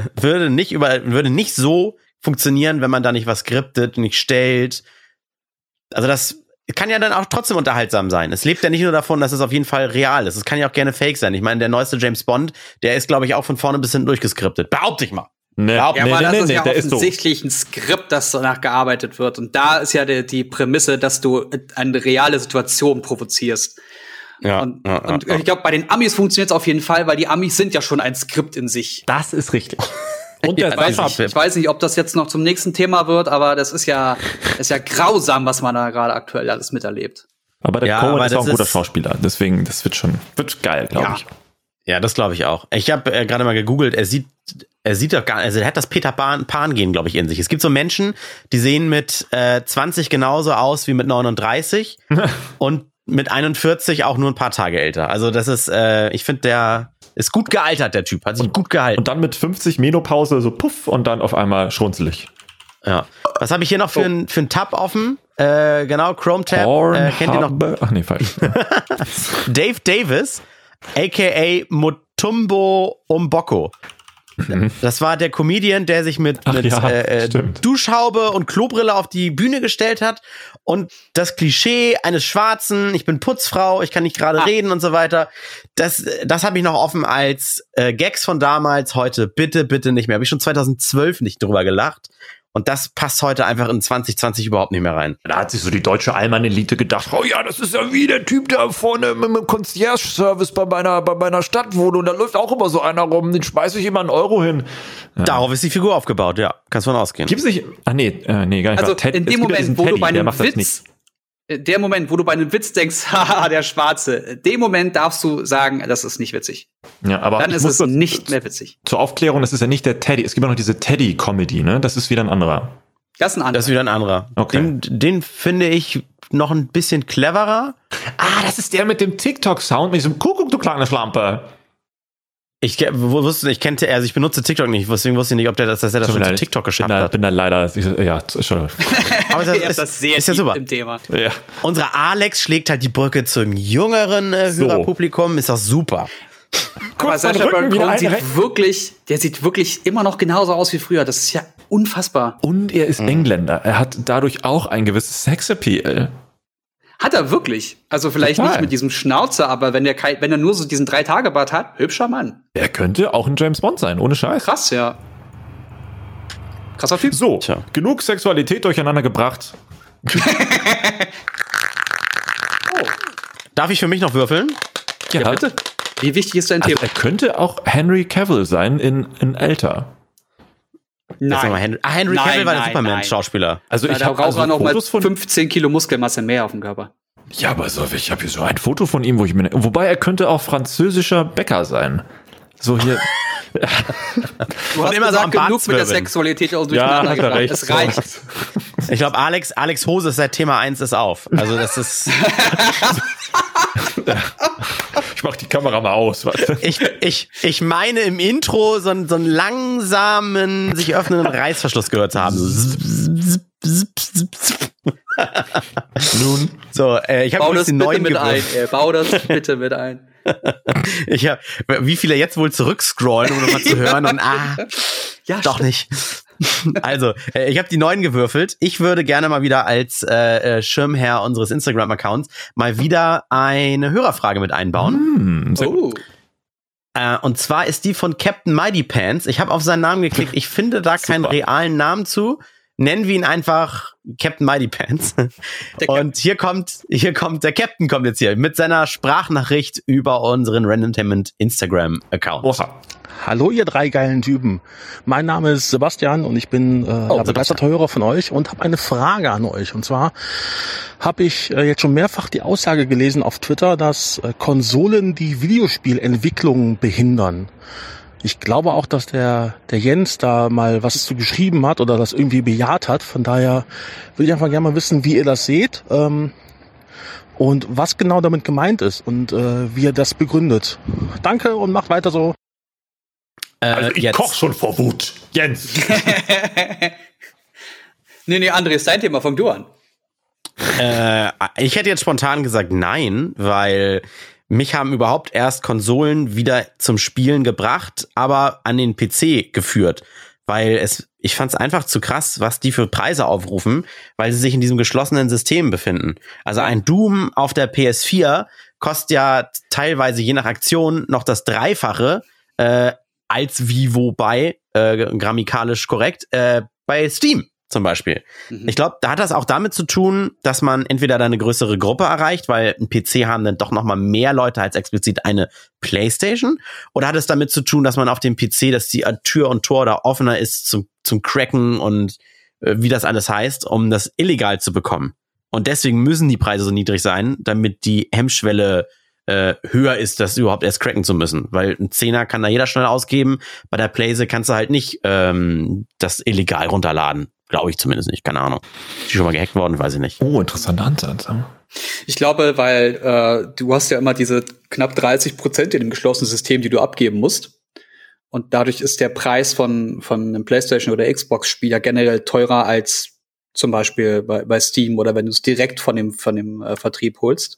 nicht so funktionieren, wenn man da nicht was skriptet, nicht stellt. Also das kann ja dann auch trotzdem unterhaltsam sein. Es lebt ja nicht nur davon, dass es auf jeden Fall real ist. Es kann ja auch gerne fake sein. Ich meine, der neueste James Bond, der ist, glaube ich, auch von vorne bis hinten durchgeskriptet. Behaupte ich mal. Aber das ist ja offensichtlich ein Skript, das danach gearbeitet wird. Und da ist ja die Prämisse, dass du eine reale Situation provozierst. Und ich glaube, bei den Amis funktioniert es auf jeden Fall, weil die Amis sind ja schon ein Skript in sich. Das ist richtig. Und ich weiß nicht, ob das jetzt noch zum nächsten Thema wird, aber das ist ja grausam, was man da gerade aktuell alles miterlebt. Aber der Cohen ist auch ein guter Schauspieler, deswegen, das wird geil, glaube ich. Ja, das glaube ich auch. Ich habe gerade mal gegoogelt, er sieht doch gar nicht, also er hat das Peter Pan-Gen, glaube ich, in sich. Es gibt so Menschen, die sehen mit 20 genauso aus wie mit 39 und mit 41 auch nur ein paar Tage älter. Also das ist, ich finde, der ist gut gealtert, der Typ, hat sich gut gehalten. Und dann mit 50 Menopause so puff und dann auf einmal schrunzelig. Ja. Was habe ich hier noch für einen Tab offen? Genau, Chrome Tab. Kennt ihr noch? Ach nee, falsch. Dave Davis, a.k.a. Mutombo Umboko. Das war der Comedian, der sich mit Duschhaube und Klobrille auf die Bühne gestellt hat und das Klischee eines Schwarzen, ich bin Putzfrau, ich kann nicht gerade reden und so weiter, das habe ich noch offen als Gags von damals, heute bitte nicht mehr. Habe ich schon 2012 nicht drüber gelacht. Und das passt heute einfach in 2020 überhaupt nicht mehr rein. Da hat sich so die deutsche Allmann-Elite gedacht, oh ja, das ist ja wie der Typ da vorne mit dem Concierge-Service bei meiner Stadtwohnung. Da läuft auch immer so einer rum, den schmeiße ich immer einen Euro hin. Ja. Darauf ist die Figur aufgebaut, ja. Kannst von ausgehen. Gibt's nicht, gar nicht. Also in dem Moment, wo du bei einem Witz Der Moment, wo du bei einem Witz denkst, haha, der Schwarze, dem Moment darfst du sagen, das ist nicht witzig. Ja, aber dann ist es nicht mehr witzig. Zur Aufklärung, das ist ja nicht der Teddy. Es gibt auch noch diese Teddy-Comedy, ne? Das ist wieder ein anderer. Das ist ein anderer. Das ist wieder ein anderer. Okay. Den finde ich noch ein bisschen cleverer. Ah, das ist der mit dem TikTok-Sound, mit diesem Kuckuck, du kleine Schlampe. Ich benutze TikTok nicht, deswegen wusste ich nicht, ob der das schon zu TikTok geschafft hat. Bin da leider, Entschuldigung. Aber das ist ja super. Im Thema. Ja. Unser Alex schlägt halt die Brücke zum jüngeren Hörerpublikum, ist doch super. Aber Sacha Baron Cohen sieht wirklich immer noch genauso aus wie früher. Das ist ja unfassbar. Und er ist Engländer. Er hat dadurch auch ein gewisses Sexappeal. Hat er wirklich. Also vielleicht nicht mit diesem Schnauzer, aber wenn er nur so diesen 3-Tage-Bart hat, hübscher Mann. Er könnte auch ein James Bond sein, ohne Scheiß. Krass, ja. Krasser Typ. So, genug Sexualität durcheinander gebracht. Darf ich für mich noch würfeln? Ja, bitte. Wie wichtig ist dein Thema? Er könnte auch Henry Cavill sein in älter. Nein. Henry Cavill war der Superman-Schauspieler. Also ich habe auch noch mal 15 Kilo Muskelmasse mehr auf dem Körper. Ja, aber ich habe hier so ein Foto von ihm, wobei er könnte auch französischer Bäcker sein. So hier. Du hast immer gesagt, genug mit der Sexualität aus durcheinander gebracht. Es reicht. Ich glaube, Alex Hose seit Thema 1 ist auf. Also das ist. Ich mach die Kamera mal aus. Warte. Ich meine im Intro so einen langsamen, sich öffnenden Reißverschluss gehört zu haben. Nun. So, ich habe übrigens den neuen gewürfelt. Bau das bitte mit ein. Wie viele jetzt wohl zurückscrollen, um nochmal zu hören und ja, doch nicht. Also, ich habe die 9 gewürfelt. Ich würde gerne mal wieder als Schirmherr unseres Instagram-Accounts mal wieder eine Hörerfrage mit einbauen. Und zwar ist die von Captain Mighty Pants. Ich habe auf seinen Namen geklickt. Ich finde da keinen realen Namen zu. Nennen wir ihn einfach Captain Mighty Pants. Und hier kommt der Captain kommt jetzt hier mit seiner Sprachnachricht über unseren Randomtainment Instagram-Account. Oha. Hallo ihr 3 geilen Typen. Mein Name ist Sebastian und ich bin begeisterter Hörer von euch und habe eine Frage an euch. Und zwar habe ich jetzt schon mehrfach die Aussage gelesen auf Twitter, dass Konsolen die Videospielentwicklung behindern. Ich glaube auch, dass der Jens da mal was zu geschrieben hat oder das irgendwie bejaht hat. Von daher würde ich einfach gerne mal wissen, wie ihr das seht und was genau damit gemeint ist und wie ihr das begründet. Danke und macht weiter so. Also ich koch schon vor Wut. Jens. Nee, André, ist dein Thema. Fang du an. Ich hätte jetzt spontan gesagt nein, weil mich haben überhaupt erst Konsolen wieder zum Spielen gebracht, aber an den PC geführt. Weil ich fand es einfach zu krass, was die für Preise aufrufen, weil sie sich in diesem geschlossenen System befinden. Also ein Doom auf der PS4 kostet ja teilweise je nach Aktion noch das Dreifache, als wie wobei, grammikalisch korrekt, bei Steam zum Beispiel. Ich glaube, da hat das auch damit zu tun, dass man entweder da eine größere Gruppe erreicht, weil ein PC haben dann doch noch mal mehr Leute als explizit eine Playstation, oder hat es damit zu tun, dass man auf dem PC, dass die Tür und Tor da offener ist zum Cracken und wie das alles heißt, um das illegal zu bekommen. Und deswegen müssen die Preise so niedrig sein, damit die Hemmschwelle höher ist, das überhaupt erst cracken zu müssen. Weil ein 10er kann da jeder schnell ausgeben. Bei der Playse kannst du halt nicht das illegal runterladen. Glaube ich zumindest nicht. Keine Ahnung. Ist die schon mal gehackt worden? Weiß ich nicht. Oh, interessanter Ansatz. Ich glaube, weil du hast ja immer diese knapp 30% in dem geschlossenen System, die du abgeben musst. Und dadurch ist der Preis von einem PlayStation oder Xbox-Spiel ja generell teurer als zum Beispiel bei Steam oder wenn du es direkt von dem Vertrieb holst.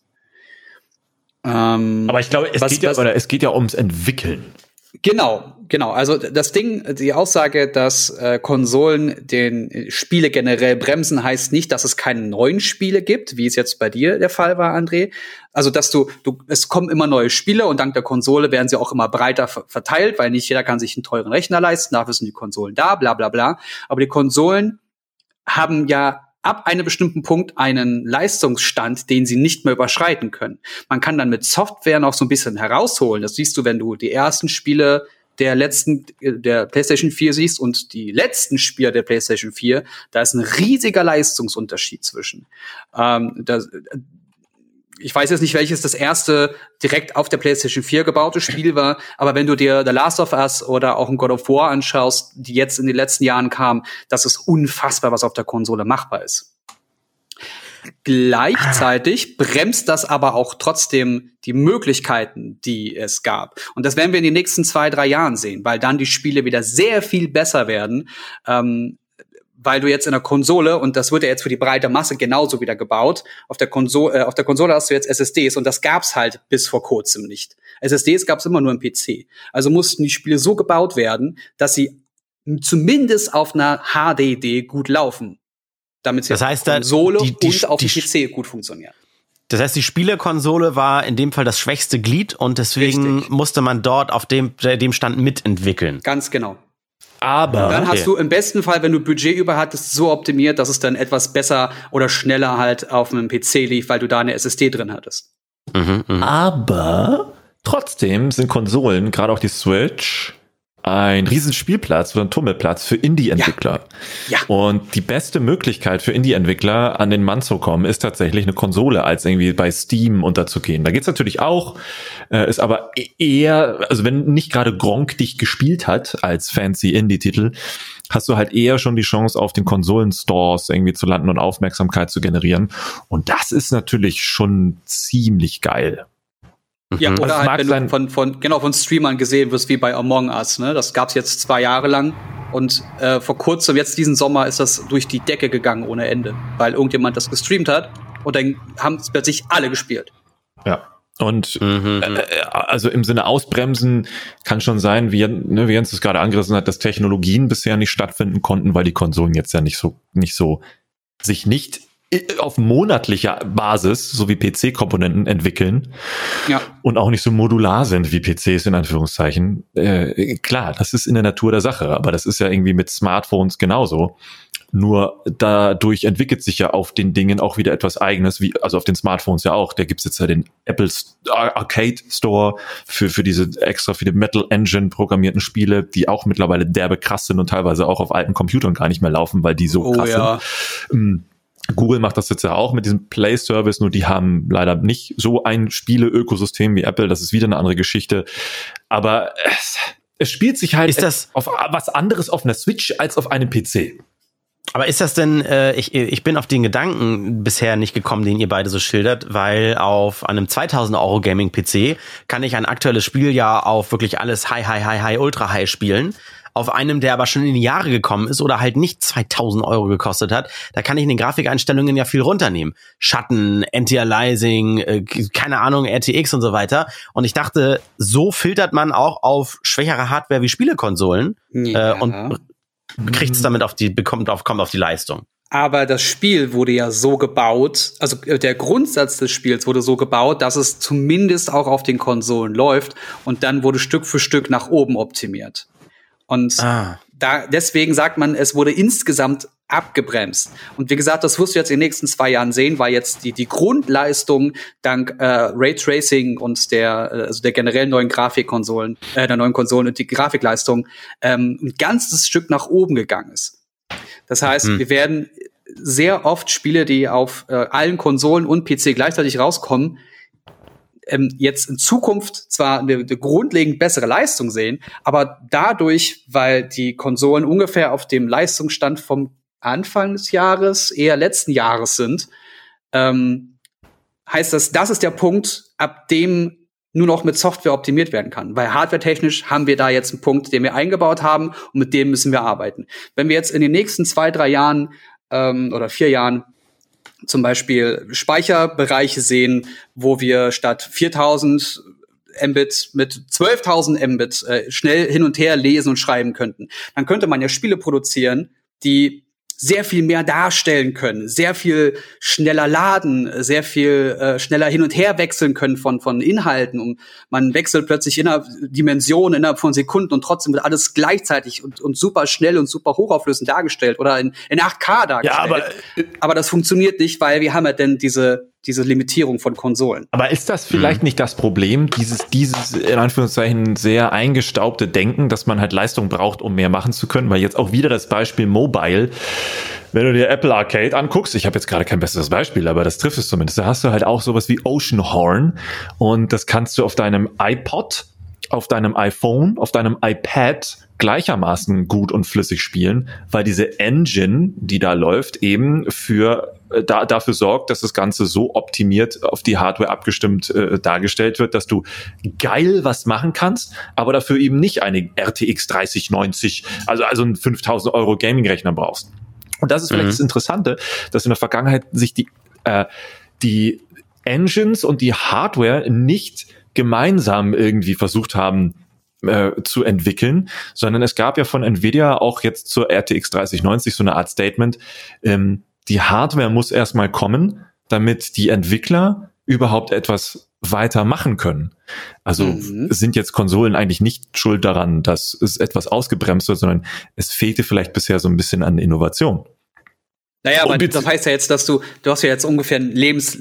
Aber ich glaube, es geht ja ums Entwickeln. Genau. Also das Ding, die Aussage, dass Konsolen den Spiele generell bremsen, heißt nicht, dass es keine neuen Spiele gibt, wie es jetzt bei dir der Fall war, André. Also dass es kommen immer neue Spiele und dank der Konsole werden sie auch immer breiter verteilt, weil nicht jeder kann sich einen teuren Rechner leisten, dafür sind die Konsolen da, bla bla bla. Aber die Konsolen haben ja ab einem bestimmten Punkt einen Leistungsstand, den sie nicht mehr überschreiten können. Man kann dann mit Software noch so ein bisschen herausholen. Das siehst du, wenn du die ersten Spiele der PlayStation 4 siehst und die letzten Spiele der PlayStation 4, da ist ein riesiger Leistungsunterschied zwischen. Ich weiß jetzt nicht, welches das erste direkt auf der PlayStation 4 gebaute Spiel war, aber wenn du dir The Last of Us oder auch ein God of War anschaust, die jetzt in den letzten Jahren kamen, das ist unfassbar, was auf der Konsole machbar ist. Gleichzeitig bremst das aber auch trotzdem die Möglichkeiten, die es gab. Und das werden wir in den nächsten 2-3 Jahren sehen, weil dann die Spiele wieder sehr viel besser werden, weil du jetzt in der Konsole, und das wird ja jetzt für die breite Masse genauso wieder gebaut, auf der Konsole hast du jetzt SSDs, und das gab's halt bis vor kurzem nicht. SSDs gab's immer nur im PC. Also mussten die Spiele so gebaut werden, dass sie zumindest auf einer HDD gut laufen. Damit sie auf der Konsole und auf dem PC gut funktionieren. Das heißt, die Spielekonsole war in dem Fall das schwächste Glied und deswegen musste man dort auf dem Stand mitentwickeln. Ganz genau. Aber dann hast du im besten Fall, wenn du Budget über hattest, so optimiert, dass es dann etwas besser oder schneller halt auf einem PC lief, weil du da eine SSD drin hattest. Aber trotzdem sind Konsolen, gerade auch die Switch, ein Riesenspielplatz oder ein Tummelplatz für Indie-Entwickler. Ja. Und die beste Möglichkeit für Indie-Entwickler, an den Mann zu kommen, ist tatsächlich eine Konsole, als irgendwie bei Steam unterzugehen. Da geht's natürlich auch, ist aber eher, also wenn nicht gerade Gronk dich gespielt hat als fancy Indie-Titel, hast du halt eher schon die Chance, auf den Konsolenstores irgendwie zu landen und Aufmerksamkeit zu generieren. Und das ist natürlich schon ziemlich geil. Ja, oder halt, wenn du von Streamern gesehen wirst, wie bei Among Us, ne? Das gab's jetzt 2 Jahre lang. Und vor kurzem, jetzt diesen Sommer, ist das durch die Decke gegangen ohne Ende. Weil irgendjemand das gestreamt hat und dann haben es plötzlich alle gespielt. Ja. Und also im Sinne ausbremsen kann schon sein, wie Jens es gerade angerissen hat, dass Technologien bisher nicht stattfinden konnten, weil die Konsolen jetzt ja nicht so sich nicht auf monatlicher Basis, so wie PC-Komponenten entwickeln und auch nicht so modular sind wie PCs in Anführungszeichen. Klar, das ist in der Natur der Sache, aber das ist ja irgendwie mit Smartphones genauso. Nur dadurch entwickelt sich ja auf den Dingen auch wieder etwas Eigenes, also auf den Smartphones ja auch. Da gibt's jetzt ja den Apple Arcade Store für diese extra für die Metal Engine programmierten Spiele, die auch mittlerweile derbe krass sind und teilweise auch auf alten Computern gar nicht mehr laufen, weil die so krass sind. Google macht das jetzt ja auch mit diesem Play-Service, nur die haben leider nicht so ein Spiele-Ökosystem wie Apple, das ist wieder eine andere Geschichte. Aber es spielt sich halt auf was anderes auf einer Switch als auf einem PC. Aber ist das denn, ich bin auf den Gedanken bisher nicht gekommen, den ihr beide so schildert, weil auf einem 2.000 € Gaming-PC kann ich ein aktuelles Spiel ja auf wirklich alles High, Ultra High spielen. Auf einem, der aber schon in die Jahre gekommen ist oder halt nicht 2.000 € gekostet hat, da kann ich in den Grafikeinstellungen ja viel runternehmen. Schatten, Anti-Aliasing, keine Ahnung, RTX und so weiter. Und ich dachte, so filtert man auch auf schwächere Hardware wie Spielekonsolen und kriegt es damit kommt auf die Leistung. Aber das Spiel wurde ja so gebaut, also der Grundsatz des Spiels wurde so gebaut, dass es zumindest auch auf den Konsolen läuft und dann wurde Stück für Stück nach oben optimiert. Und deswegen sagt man, es wurde insgesamt abgebremst. Und wie gesagt, das wirst du jetzt in den nächsten 2 Jahren sehen, weil jetzt die Grundleistung dank Raytracing und der generell neuen Grafikkonsolen, der neuen Konsolen und die Grafikleistung ein ganzes Stück nach oben gegangen ist. Das heißt, wir werden sehr oft Spiele, die auf allen Konsolen und PC gleichzeitig rauskommen, jetzt in Zukunft zwar eine grundlegend bessere Leistung sehen, aber dadurch, weil die Konsolen ungefähr auf dem Leistungsstand vom Anfang des Jahres, eher letzten Jahres sind, heißt das ist der Punkt, ab dem nur noch mit Software optimiert werden kann. Weil hardwaretechnisch haben wir da jetzt einen Punkt, den wir eingebaut haben und mit dem müssen wir arbeiten. Wenn wir jetzt in den nächsten 2-3 Jahren oder 4 Jahren zum Beispiel Speicherbereiche sehen, wo wir statt 4.000 Mbit mit 12.000 Mbit schnell hin und her lesen und schreiben könnten, dann könnte man ja Spiele produzieren, die sehr viel mehr darstellen können, sehr viel schneller laden, sehr viel schneller hin und her wechseln können von Inhalten. Und man wechselt plötzlich Dimensionen innerhalb von Sekunden und trotzdem wird alles gleichzeitig und super schnell und super hochauflösend dargestellt oder in 8K dargestellt. Ja, aber das funktioniert nicht, weil wir haben ja denn diese diese Limitierung von Konsolen. Aber ist das vielleicht nicht das Problem, dieses in Anführungszeichen sehr eingestaubte Denken, dass man halt Leistung braucht, um mehr machen zu können? Weil jetzt auch wieder das Beispiel Mobile, wenn du dir Apple Arcade anguckst, ich habe jetzt gerade kein besseres Beispiel, aber das trifft es zumindest, da hast du halt auch sowas wie Oceanhorn und das kannst du auf deinem iPod, auf deinem iPhone, auf deinem iPad gleichermaßen gut und flüssig spielen, weil diese Engine, die da läuft, eben dafür sorgt, dass das Ganze so optimiert auf die Hardware abgestimmt dargestellt wird, dass du geil was machen kannst, aber dafür eben nicht eine RTX 3090, also einen 5.000 € Gaming-Rechner brauchst. Und das ist vielleicht das Interessante, dass in der Vergangenheit sich die Engines und die Hardware nicht gemeinsam irgendwie versucht haben zu entwickeln, sondern es gab ja von Nvidia auch jetzt zur RTX 3090 so eine Art Statement, die Hardware muss erstmal kommen, damit die Entwickler überhaupt etwas weiter machen können. Also sind jetzt Konsolen eigentlich nicht schuld daran, dass es etwas ausgebremst wird, sondern es fehlte vielleicht bisher so ein bisschen an Innovation. Naja, aber das heißt ja jetzt, dass du hast ja jetzt ungefähr eine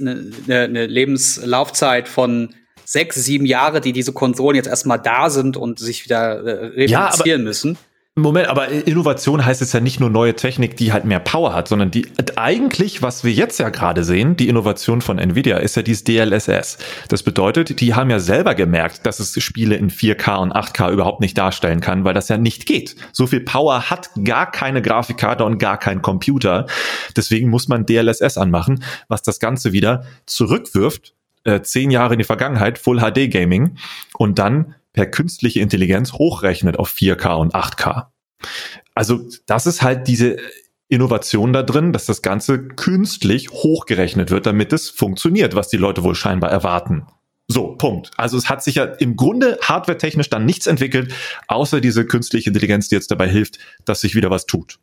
Lebenslaufzeit von 6-7 Jahre, die diese Konsolen jetzt erstmal da sind und sich wieder reproduzieren müssen. Moment, aber Innovation heißt jetzt ja nicht nur neue Technik, die halt mehr Power hat, sondern eigentlich, was wir jetzt ja gerade sehen, die Innovation von Nvidia, ist ja dieses DLSS. Das bedeutet, die haben ja selber gemerkt, dass es Spiele in 4K und 8K überhaupt nicht darstellen kann, weil das ja nicht geht. So viel Power hat gar keine Grafikkarte und gar kein Computer. Deswegen muss man DLSS anmachen, was das Ganze wieder zurückwirft, 10 Jahre in die Vergangenheit, Full HD Gaming und dann per künstliche Intelligenz hochrechnet auf 4K und 8K. Also das ist halt diese Innovation da drin, dass das Ganze künstlich hochgerechnet wird, damit es funktioniert, was die Leute wohl scheinbar erwarten. So, Punkt. Also es hat sich ja im Grunde hardwaretechnisch dann nichts entwickelt, außer diese künstliche Intelligenz, die jetzt dabei hilft, dass sich wieder was tut.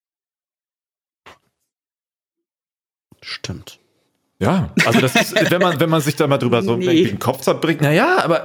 Stimmt. Ja, also das ist, wenn man sich da mal drüber so den Kopf zerbringt, aber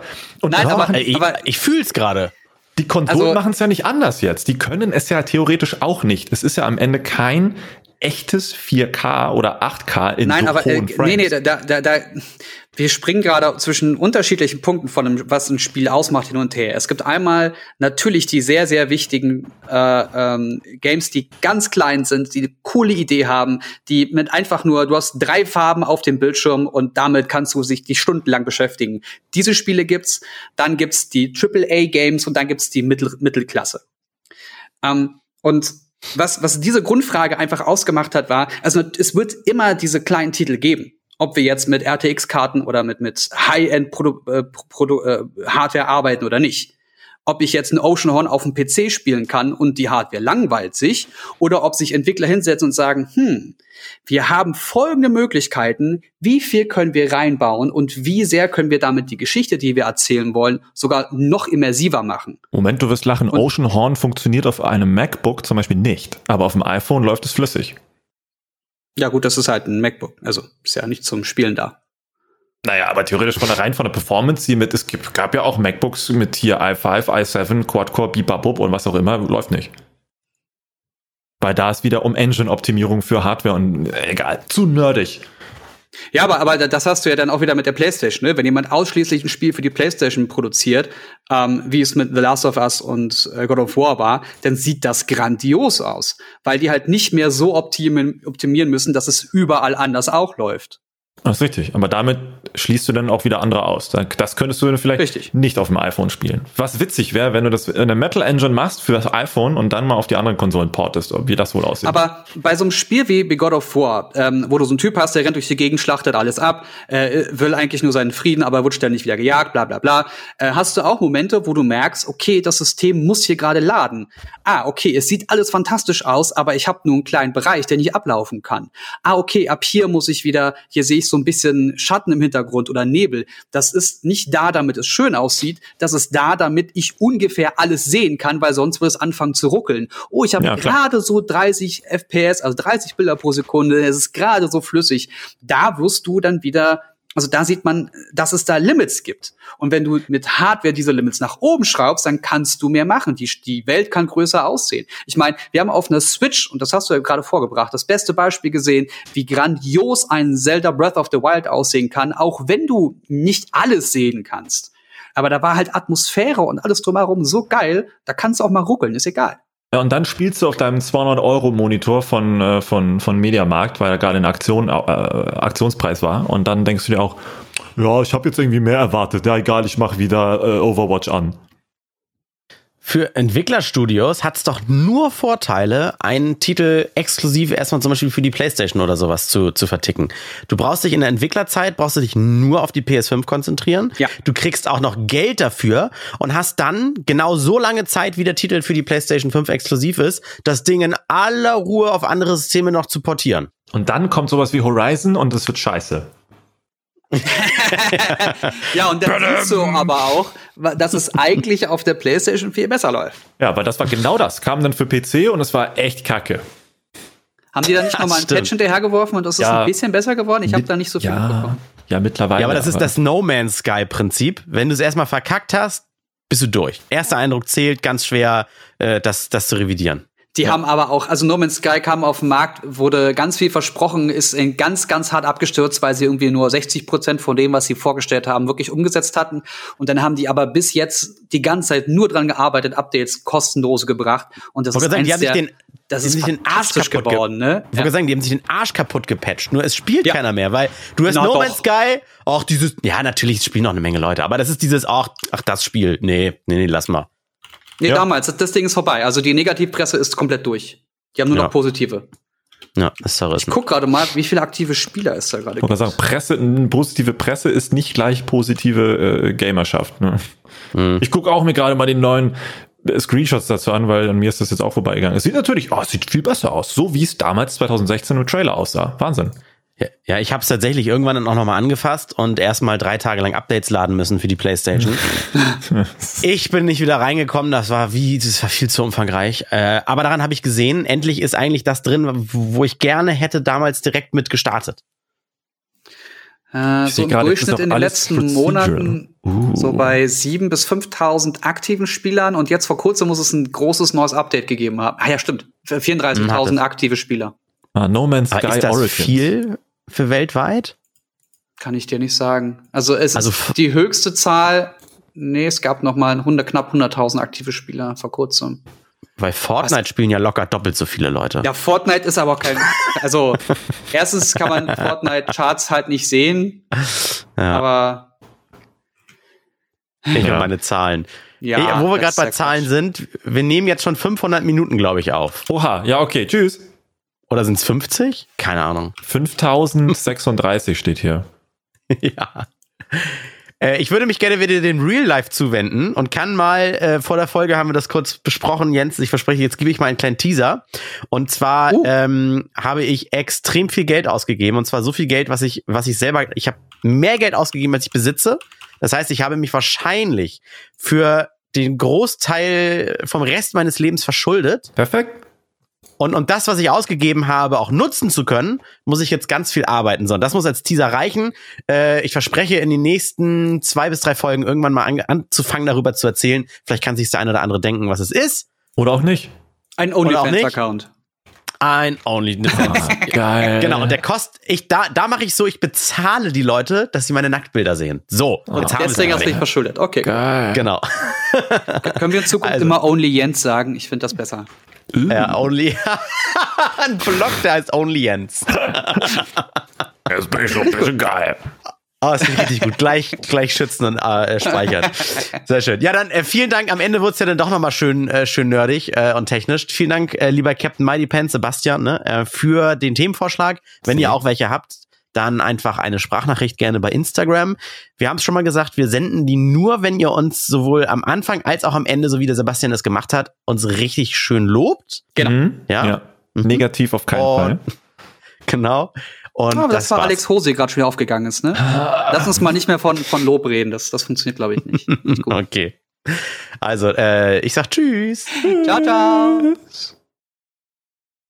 ich fühl's gerade. Die Konsolen machen es ja nicht anders jetzt. Die können es ja theoretisch auch nicht. Es ist ja am Ende kein echtes 4K oder 8K in hohen Frames. Wir springen gerade zwischen unterschiedlichen Punkten von was ein Spiel ausmacht hin und her. Es gibt einmal natürlich die sehr, sehr wichtigen Games, die ganz klein sind, die eine coole Idee haben, die mit einfach nur, du hast 3 Farben auf dem Bildschirm und damit kannst du dich stundenlang beschäftigen. Diese Spiele gibt's, dann gibt's die AAA-Games und dann gibt's die Mittelklasse. Und was diese Grundfrage einfach ausgemacht hat, war, also es wird immer diese kleinen Titel geben. Ob wir jetzt mit RTX-Karten oder mit High-End Hardware arbeiten oder nicht. Ob ich jetzt ein Oceanhorn auf dem PC spielen kann und die Hardware langweilt sich, oder ob sich Entwickler hinsetzen und sagen, wir haben folgende Möglichkeiten, wie viel können wir reinbauen und wie sehr können wir damit die Geschichte, die wir erzählen wollen, sogar noch immersiver machen. Moment, du wirst lachen, Oceanhorn funktioniert auf einem MacBook zum Beispiel nicht, aber auf dem iPhone läuft es flüssig. Ja gut, das ist halt ein MacBook, also ist ja nicht zum Spielen da. Naja, aber theoretisch von der Performance, gab ja auch MacBooks mit hier i5, i7, Quad-Core, Bibabub und was auch immer, läuft nicht. Weil da ist wieder um Engine-Optimierung für Hardware und egal, zu nerdig. Ja, aber das hast du ja dann auch wieder mit der PlayStation, ne? Wenn jemand ausschließlich ein Spiel für die PlayStation produziert, wie es mit The Last of Us und God of War war, dann sieht das grandios aus, weil die halt nicht mehr so optimieren müssen, dass es überall anders auch läuft. Das ist richtig, aber damit schließt du dann auch wieder andere aus. Das könntest du dann vielleicht nicht auf dem iPhone spielen. Was witzig wäre, wenn du das in der Metal Engine machst für das iPhone und dann mal auf die anderen Konsolen portest, wie das wohl aussieht. Aber bei so einem Spiel wie God of War, wo du so einen Typ hast, der rennt durch die Gegend, schlachtet alles ab, will eigentlich nur seinen Frieden, aber wird ständig wieder gejagt, bla bla bla, hast du auch Momente, wo du merkst, okay, das System muss hier gerade laden. Okay, es sieht alles fantastisch aus, aber ich habe nur einen kleinen Bereich, der nicht ablaufen kann. Okay, ab hier muss ich wieder, hier sehe ich so ein bisschen Schatten im Hintergrund oder Nebel. Das ist nicht da, damit es schön aussieht. Das ist da, damit ich ungefähr alles sehen kann, weil sonst wird es anfangen zu ruckeln. Ich habe gerade so 30 FPS, also 30 Bilder pro Sekunde. Es ist gerade so flüssig. Da wirst du dann wieder Also da sieht man, dass es da Limits gibt. Und wenn du mit Hardware diese Limits nach oben schraubst, dann kannst du mehr machen. Die Welt kann größer aussehen. Ich meine, wir haben auf einer Switch, und das hast du ja gerade vorgebracht, das beste Beispiel gesehen, wie grandios ein Zelda Breath of the Wild aussehen kann, auch wenn du nicht alles sehen kannst. Aber da war halt Atmosphäre und alles drumherum so geil, da kannst du auch mal ruckeln, ist egal. Ja, und dann spielst du auf deinem 200-Euro-Monitor von Mediamarkt, weil er gerade in Aktionspreis war. Und dann denkst du dir auch, ja, ich habe jetzt irgendwie mehr erwartet. Ja, egal, ich mache wieder Overwatch an. Für Entwicklerstudios hat es doch nur Vorteile, einen Titel exklusiv erstmal zum Beispiel für die PlayStation oder sowas zu verticken. Du brauchst dich in der Entwicklerzeit, nur auf die PS5 konzentrieren. Ja. Du kriegst auch noch Geld dafür und hast dann genau so lange Zeit, wie der Titel für die PlayStation 5 exklusiv ist, das Ding in aller Ruhe auf andere Systeme noch zu portieren. Und dann kommt sowas wie Horizon und es wird scheiße. Ja, und dann siehst du aber auch, dass es eigentlich auf der PlayStation 4 besser läuft. Ja, weil das war genau das. Kam dann für PC und es war echt kacke. Haben die da nicht nochmal einen Patch hinterhergeworfen und das ist ein bisschen besser geworden? Ich habe da nicht so viel mitbekommen. Ja, mittlerweile. Ja, aber das ist das No Man's Sky-Prinzip. Wenn du es erstmal verkackt hast, bist du durch. Erster Eindruck zählt, ganz schwer, das zu revidieren. Die haben aber auch, also No Man's Sky kam auf den Markt, wurde ganz viel versprochen, ist ganz, ganz hart abgestürzt, weil sie irgendwie nur 60% von dem, was sie vorgestellt haben, wirklich umgesetzt hatten. Und dann haben die aber bis jetzt die ganze Zeit nur dran gearbeitet, Updates kostenlos gebracht. Und das ist fantastisch geworden, ne? Ich wollte sagen, die haben sich den Arsch kaputt gepatcht. Nur es spielt keiner mehr, weil du hast No Man's Sky, auch dieses, ja, natürlich spielen noch eine Menge Leute, aber das ist dieses, ach, das Spiel, nee, lass mal. Nee, damals, das Ding ist vorbei. Also die Negativpresse ist komplett durch. Die haben nur noch positive. Ja, ist zerrissen. Ich guck gerade mal, wie viele aktive Spieler ist da gerade. Ich wollte sagen, positive Presse ist nicht gleich positive Gamerschaft. Ne? Ich gucke auch mir gerade mal die neuen Screenshots dazu an, weil an mir ist das jetzt auch vorbeigegangen. Es sieht natürlich, es sieht viel besser aus. So wie es damals 2016 im Trailer aussah. Wahnsinn. Ja, ich habe es tatsächlich irgendwann dann auch nochmal angefasst und erstmal 3 Tage lang Updates laden müssen für die PlayStation. Ich bin nicht wieder reingekommen, das war viel zu umfangreich. Aber daran habe ich gesehen, endlich ist eigentlich das drin, wo ich gerne hätte damals direkt mit gestartet. So im Durchschnitt in den letzten Monaten so bei 7.000 bis 5.000 aktiven Spielern und jetzt vor kurzem muss es ein großes neues Update gegeben haben. Ah ja, stimmt. 34.000 aktive Spieler. No Man's Sky Origins. Ist das viel für weltweit? Kann ich dir nicht sagen. Also ist die höchste Zahl, es gab noch mal knapp 100.000 aktive Spieler vor kurzem. Weil Fortnite spielen ja locker doppelt so viele Leute. Ja, Fortnite ist aber kein, also erstens kann man Fortnite-Charts halt nicht sehen, aber ich habe meine Zahlen. Ja, wo wir gerade bei Zahlen sind, wir nehmen jetzt schon 500 Minuten, glaube ich, auf. Oha, ja, okay, tschüss. Oder sind es 50? Keine Ahnung. 5036 steht hier. Ja. Ich würde mich gerne wieder dem Real Life zuwenden und kann mal, vor der Folge haben wir das kurz besprochen, Jens, ich verspreche, jetzt gebe ich mal einen kleinen Teaser. Und zwar habe ich extrem viel Geld ausgegeben. Und zwar so viel Geld, ich habe mehr Geld ausgegeben, als ich besitze. Das heißt, ich habe mich wahrscheinlich für den Großteil vom Rest meines Lebens verschuldet. Perfekt. Und das, was ich ausgegeben habe, auch nutzen zu können, muss ich jetzt ganz viel arbeiten. So, das muss als Teaser reichen. Ich verspreche, in den nächsten 2 bis 3 Folgen irgendwann mal anzufangen, darüber zu erzählen. Vielleicht kann sich der eine oder andere denken, was es ist. Oder auch nicht. Ein OnlyFans-Account. Ein OnlyFans. Geil. Genau, und der kostet, da mache ich so, ich bezahle die Leute, dass sie meine Nacktbilder sehen. So. Deswegen hast du dich verschuldet. Okay. Geil. Genau. Können wir in Zukunft immer Only Jens sagen? Ich finde das besser. Ja, Only. Ein Blog, der heißt Only Jens. Das bin ich schon ein bisschen geil. Oh, das ist richtig gut. Gleich schützen und speichern. Sehr schön. Ja, dann vielen Dank. Am Ende wurde es ja dann doch nochmal schön nerdig und technisch. Vielen Dank, lieber Captain Mighty Pants, Sebastian, für den Themenvorschlag. Wenn ihr auch welche habt, dann einfach eine Sprachnachricht gerne bei Instagram. Wir haben es schon mal gesagt, wir senden die nur, wenn ihr uns sowohl am Anfang als auch am Ende, so wie der Sebastian das gemacht hat, uns richtig schön lobt. Genau. Ja. Negativ auf keinen Fall. Genau. Und das war Alex Hose gerade schon wieder aufgegangen ist, ne? Lass uns mal nicht mehr von Lob reden. Das funktioniert, glaube ich, nicht. Okay. Also, ich sag tschüss. Ciao, ciao.